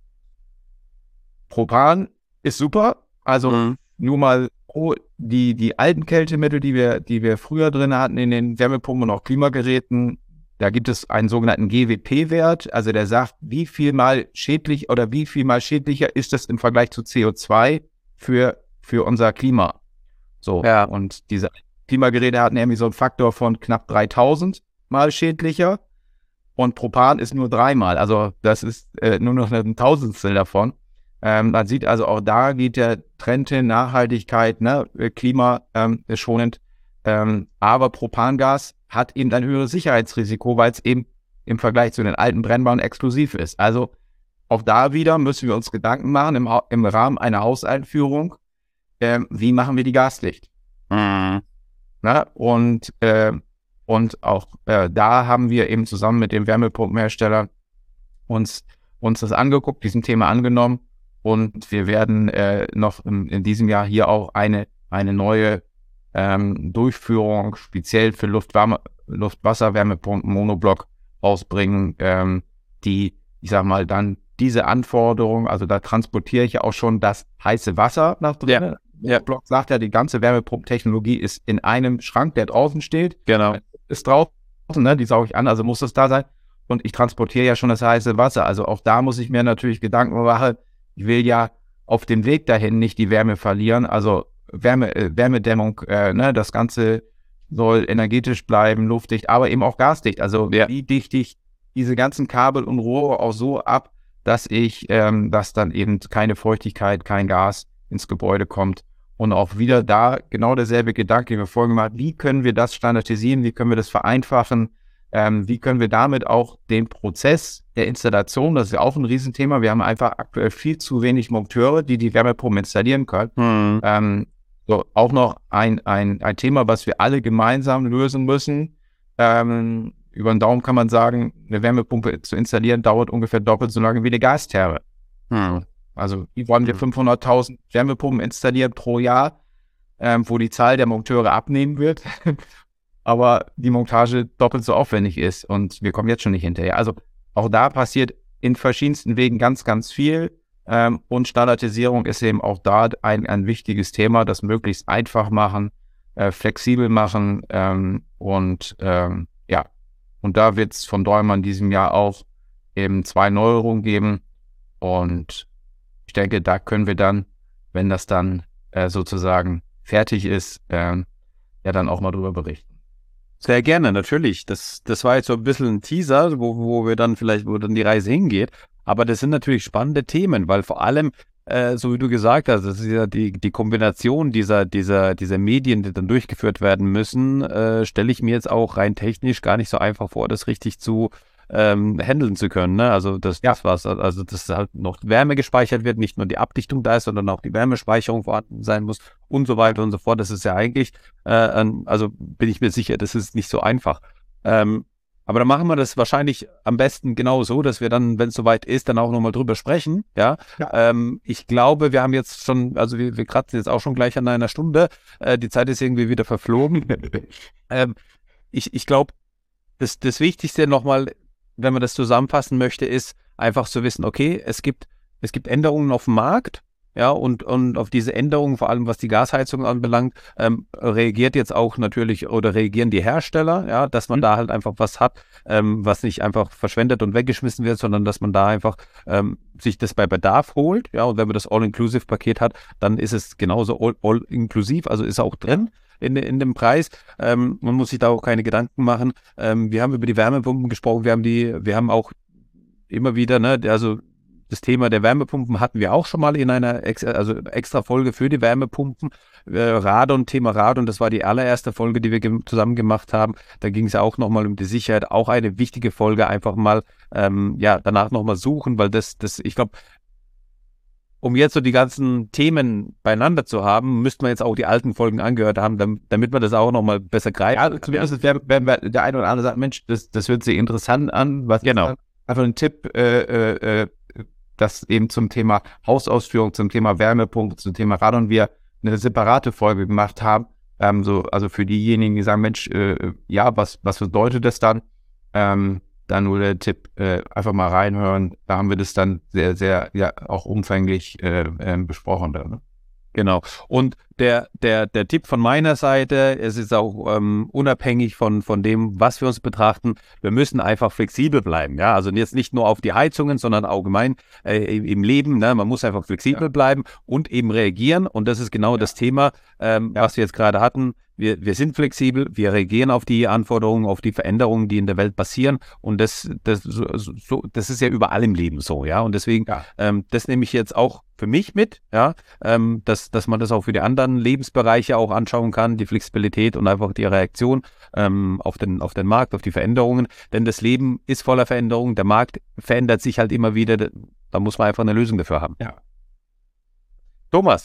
Propan ist super, also mhm. nur mal oh, die, die alten Kältemittel, die wir, die wir früher drin hatten in den Wärmepumpen und auch Klimageräten, da gibt es einen sogenannten G W P-Wert, also der sagt, wie viel mal schädlich oder wie viel mal schädlicher ist das im Vergleich zu C O zwei für, für unser Klima. So, ja. Und diese Klimageräte hatten irgendwie so einen Faktor von knapp dreitausend mal schädlicher und Propan ist nur dreimal, also das ist äh, nur noch ein Tausendstel davon. Ähm, man sieht also auch da geht der Trend hin, Nachhaltigkeit, ne, klimaschonend, ähm, ähm, aber Propangas hat eben ein höheres Sicherheitsrisiko, weil es eben im Vergleich zu den alten Brennbaren exklusiv ist. Also auch da wieder müssen wir uns Gedanken machen im, im Rahmen einer Hauseinführung, äh, wie machen wir die gasdicht?
Mhm.
Na, und, äh, und auch äh, da haben wir eben zusammen mit dem Wärmepumpenhersteller uns, uns das angeguckt, diesem Thema angenommen. Und wir werden äh, noch in, in diesem Jahr hier auch eine, eine neue ähm, Durchführung speziell für Luftwarme, Luft-Wasser-Wärmepumpen Monoblock rausbringen, ähm, die, ich sag mal, dann diese Anforderungen, also da transportiere ich ja auch schon das heiße Wasser nach drin.
Ja. Ja.
Block sagt ja, die ganze Wärmepumpentechnologie ist in einem Schrank, der draußen steht.
Genau.
Ist draußen, ne? Die sauge ich an, also muss das da sein. Und ich transportiere ja schon das heiße Wasser. Also auch da muss ich mir natürlich Gedanken machen. Ich will ja auf dem Weg dahin nicht die Wärme verlieren. Also Wärme, äh, Wärmedämmung, äh, ne? Das Ganze soll energetisch bleiben, luftdicht, aber eben auch gasdicht. Also ja. Wie dichte ich diese ganzen Kabel und Rohre auch so ab, dass ich, ähm, dass dann eben keine Feuchtigkeit, kein Gas ins Gebäude kommt. Und auch wieder da genau derselbe Gedanke, den wir vorhin gemacht haben, wie können wir das standardisieren, wie können wir das vereinfachen, ähm, wie können wir damit auch den Prozess der Installation, das ist ja auch ein Riesenthema, wir haben einfach aktuell viel zu wenig Monteure, die die Wärmepumpen installieren können. Mhm. Ähm, so, auch noch ein, ein, ein Thema, was wir alle gemeinsam lösen müssen. Ähm, über den Daumen kann man sagen, eine Wärmepumpe zu installieren dauert ungefähr doppelt so lange wie eine Gastherme. Mhm. Also hier wollen wir fünfhunderttausend Wärmepumpen installieren pro Jahr, ähm, wo die Zahl der Monteure abnehmen wird, aber die Montage doppelt so aufwendig ist und wir kommen jetzt schon nicht hinterher. Also auch da passiert in verschiedensten Wegen ganz, ganz viel ähm, und Standardisierung ist eben auch da ein, ein wichtiges Thema, das möglichst einfach machen, äh, flexibel machen ähm, und ähm, ja, und da wird es von Däumer in diesem Jahr auch eben zwei Neuerungen geben und ich denke, da können wir dann, wenn das dann äh, sozusagen fertig ist, äh, ja dann auch mal drüber berichten.
Sehr gerne, natürlich. Das, das war jetzt so ein bisschen ein Teaser, wo, wo wir dann vielleicht, wo dann die Reise hingeht. Aber das sind natürlich spannende Themen, weil vor allem, äh, so wie du gesagt hast, das ist ja die, die Kombination dieser, dieser, dieser Medien, die dann durchgeführt werden müssen, äh, stelle ich mir jetzt auch rein technisch gar nicht so einfach vor, das richtig zu ähm, handeln zu können, ne? Also das, ja. das war's, also dass halt noch Wärme gespeichert wird, nicht nur die Abdichtung da ist, sondern auch die Wärmespeicherung vorhanden sein muss und so weiter und so fort. Das ist ja eigentlich, äh, also bin ich mir sicher, das ist nicht so einfach. Ähm, aber dann machen wir das wahrscheinlich am besten genau so, dass wir dann, wenn es soweit ist, dann auch nochmal drüber sprechen. Ja. ja. Ähm, ich glaube, wir haben jetzt schon, also wir, wir kratzen jetzt auch schon gleich an einer Stunde. Äh, die Zeit ist irgendwie wieder verflogen. ähm, ich ich glaube, das, das Wichtigste nochmal, wenn man das zusammenfassen möchte, ist einfach zu wissen, okay, es gibt, es gibt Änderungen auf dem Markt, ja, und, und auf diese Änderungen, vor allem was die Gasheizung anbelangt, ähm, reagiert jetzt auch natürlich oder reagieren die Hersteller, ja, dass man mhm. da halt einfach was hat, ähm, was nicht einfach verschwendet und weggeschmissen wird, sondern dass man da einfach ähm, sich das bei Bedarf holt, ja, und wenn man das All-Inclusive-Paket hat, dann ist es genauso all-inklusiv, all also ist auch drin. In, in dem Preis. Ähm, man muss sich da auch keine Gedanken machen. Ähm, wir haben über die Wärmepumpen gesprochen, wir haben die, wir haben auch immer wieder, ne, also das Thema der Wärmepumpen hatten wir auch schon mal in einer ex, also extra Folge für die Wärmepumpen. Äh, Radon, Thema Radon, das war die allererste Folge, die wir ge- zusammen gemacht haben. Da ging es auch nochmal um die Sicherheit, auch eine wichtige Folge, einfach mal ähm, ja danach nochmal suchen, weil das, das, ich glaube, um jetzt so die ganzen Themen beieinander zu haben, müsste man jetzt auch die alten Folgen angehört haben, damit, damit man das auch nochmal besser greift.
Ja, zumindest wäre wär, wär der eine oder andere sagt, Mensch, das, das hört sich interessant an. Was
genau.
Einfach ein Tipp, äh, äh, das eben zum Thema Hausausführung, zum Thema Wärmepumpe, zum Thema Radon wir eine separate Folge gemacht haben. Ähm, so, also für diejenigen, die sagen, Mensch, äh, ja, was, was bedeutet das dann? Ähm, Dann nur der Tipp, äh, einfach mal reinhören. Da haben wir das dann sehr, sehr, ja, auch umfänglich äh, äh, besprochen. Da, ne?
Genau. Und der, der, der Tipp von meiner Seite, es ist auch ähm, unabhängig von, von dem, was wir uns betrachten, wir müssen einfach flexibel bleiben. Ja, also jetzt nicht nur auf die Heizungen, sondern allgemein äh, im Leben. Ne? Man muss einfach flexibel ja. bleiben und eben reagieren. Und das ist genau ja. das Thema, ähm, ja. was wir jetzt gerade hatten. Wir, wir sind flexibel, wir reagieren auf die Anforderungen, auf die Veränderungen, die in der Welt passieren. Und das, das, so, das ist ja überall im Leben so, ja. Und deswegen, ja. ähm, das nehme ich jetzt auch für mich mit, ja, ähm, dass, dass man das auch für die anderen Lebensbereiche auch anschauen kann, die Flexibilität und einfach die Reaktion ähm, auf den, auf den Markt, auf die Veränderungen. Denn das Leben ist voller Veränderungen, der Markt verändert sich halt immer wieder, da muss man einfach eine Lösung dafür haben.
Ja.
Thomas,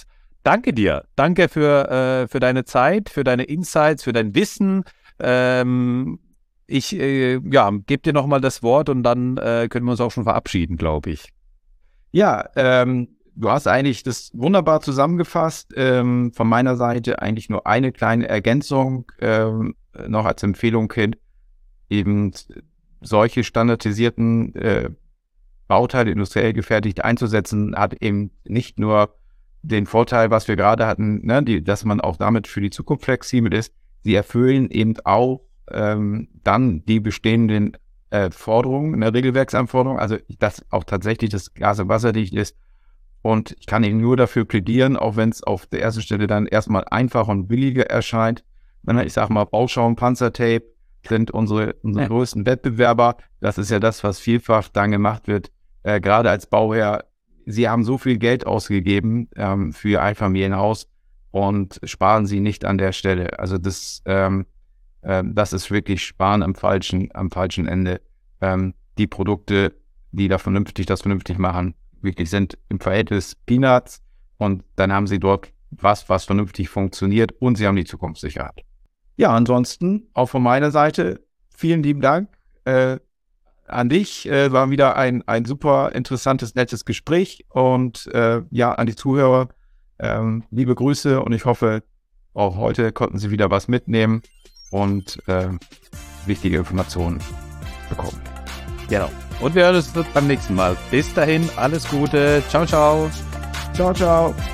danke dir. Danke für, äh, für deine Zeit, für deine Insights, für dein Wissen. Ähm, ich äh, ja, gebe dir nochmal das Wort und dann äh, können wir uns auch schon verabschieden, glaube ich.
Ja, ähm, du hast eigentlich das wunderbar zusammengefasst. Ähm, von meiner Seite eigentlich nur eine kleine Ergänzung ähm, noch als Empfehlung hin. Eben solche standardisierten äh, Bauteile industriell gefertigt einzusetzen, hat eben nicht nur den Vorteil, was wir gerade hatten, ne, die, dass man auch damit für die Zukunft flexibel ist. Sie erfüllen eben auch ähm, dann die bestehenden äh, Forderungen, eine Regelwerksanforderung, also dass auch tatsächlich das Glas- und wasserdicht ist. Und ich kann eben nur dafür plädieren, auch wenn es auf der ersten Stelle dann erstmal einfach und billiger erscheint. Ich sage mal, Bauschaum, Panzertape sind unsere, unsere ja. größten Wettbewerber. Das ist ja das, was vielfach dann gemacht wird, äh, gerade als Bauherr. Sie haben so viel Geld ausgegeben ähm, für Ihr Einfamilienhaus und sparen Sie nicht an der Stelle. Also das, ähm, äh, das ist wirklich Sparen am falschen, am falschen Ende. Ähm, die Produkte, die da vernünftig das vernünftig machen, wirklich sind im Verhältnis Peanuts und dann haben Sie dort was, was vernünftig funktioniert und Sie haben die Zukunftssicherheit. Ja, ansonsten auch von meiner Seite vielen lieben Dank äh, an dich. Äh, war wieder ein, ein super interessantes, nettes Gespräch und äh, ja, an die Zuhörer ähm, liebe Grüße und ich hoffe, auch heute konnten Sie wieder was mitnehmen und äh, wichtige Informationen bekommen.
Genau. Und wir hören uns beim nächsten Mal. Bis dahin, alles Gute. Ciao, ciao.
Ciao, ciao.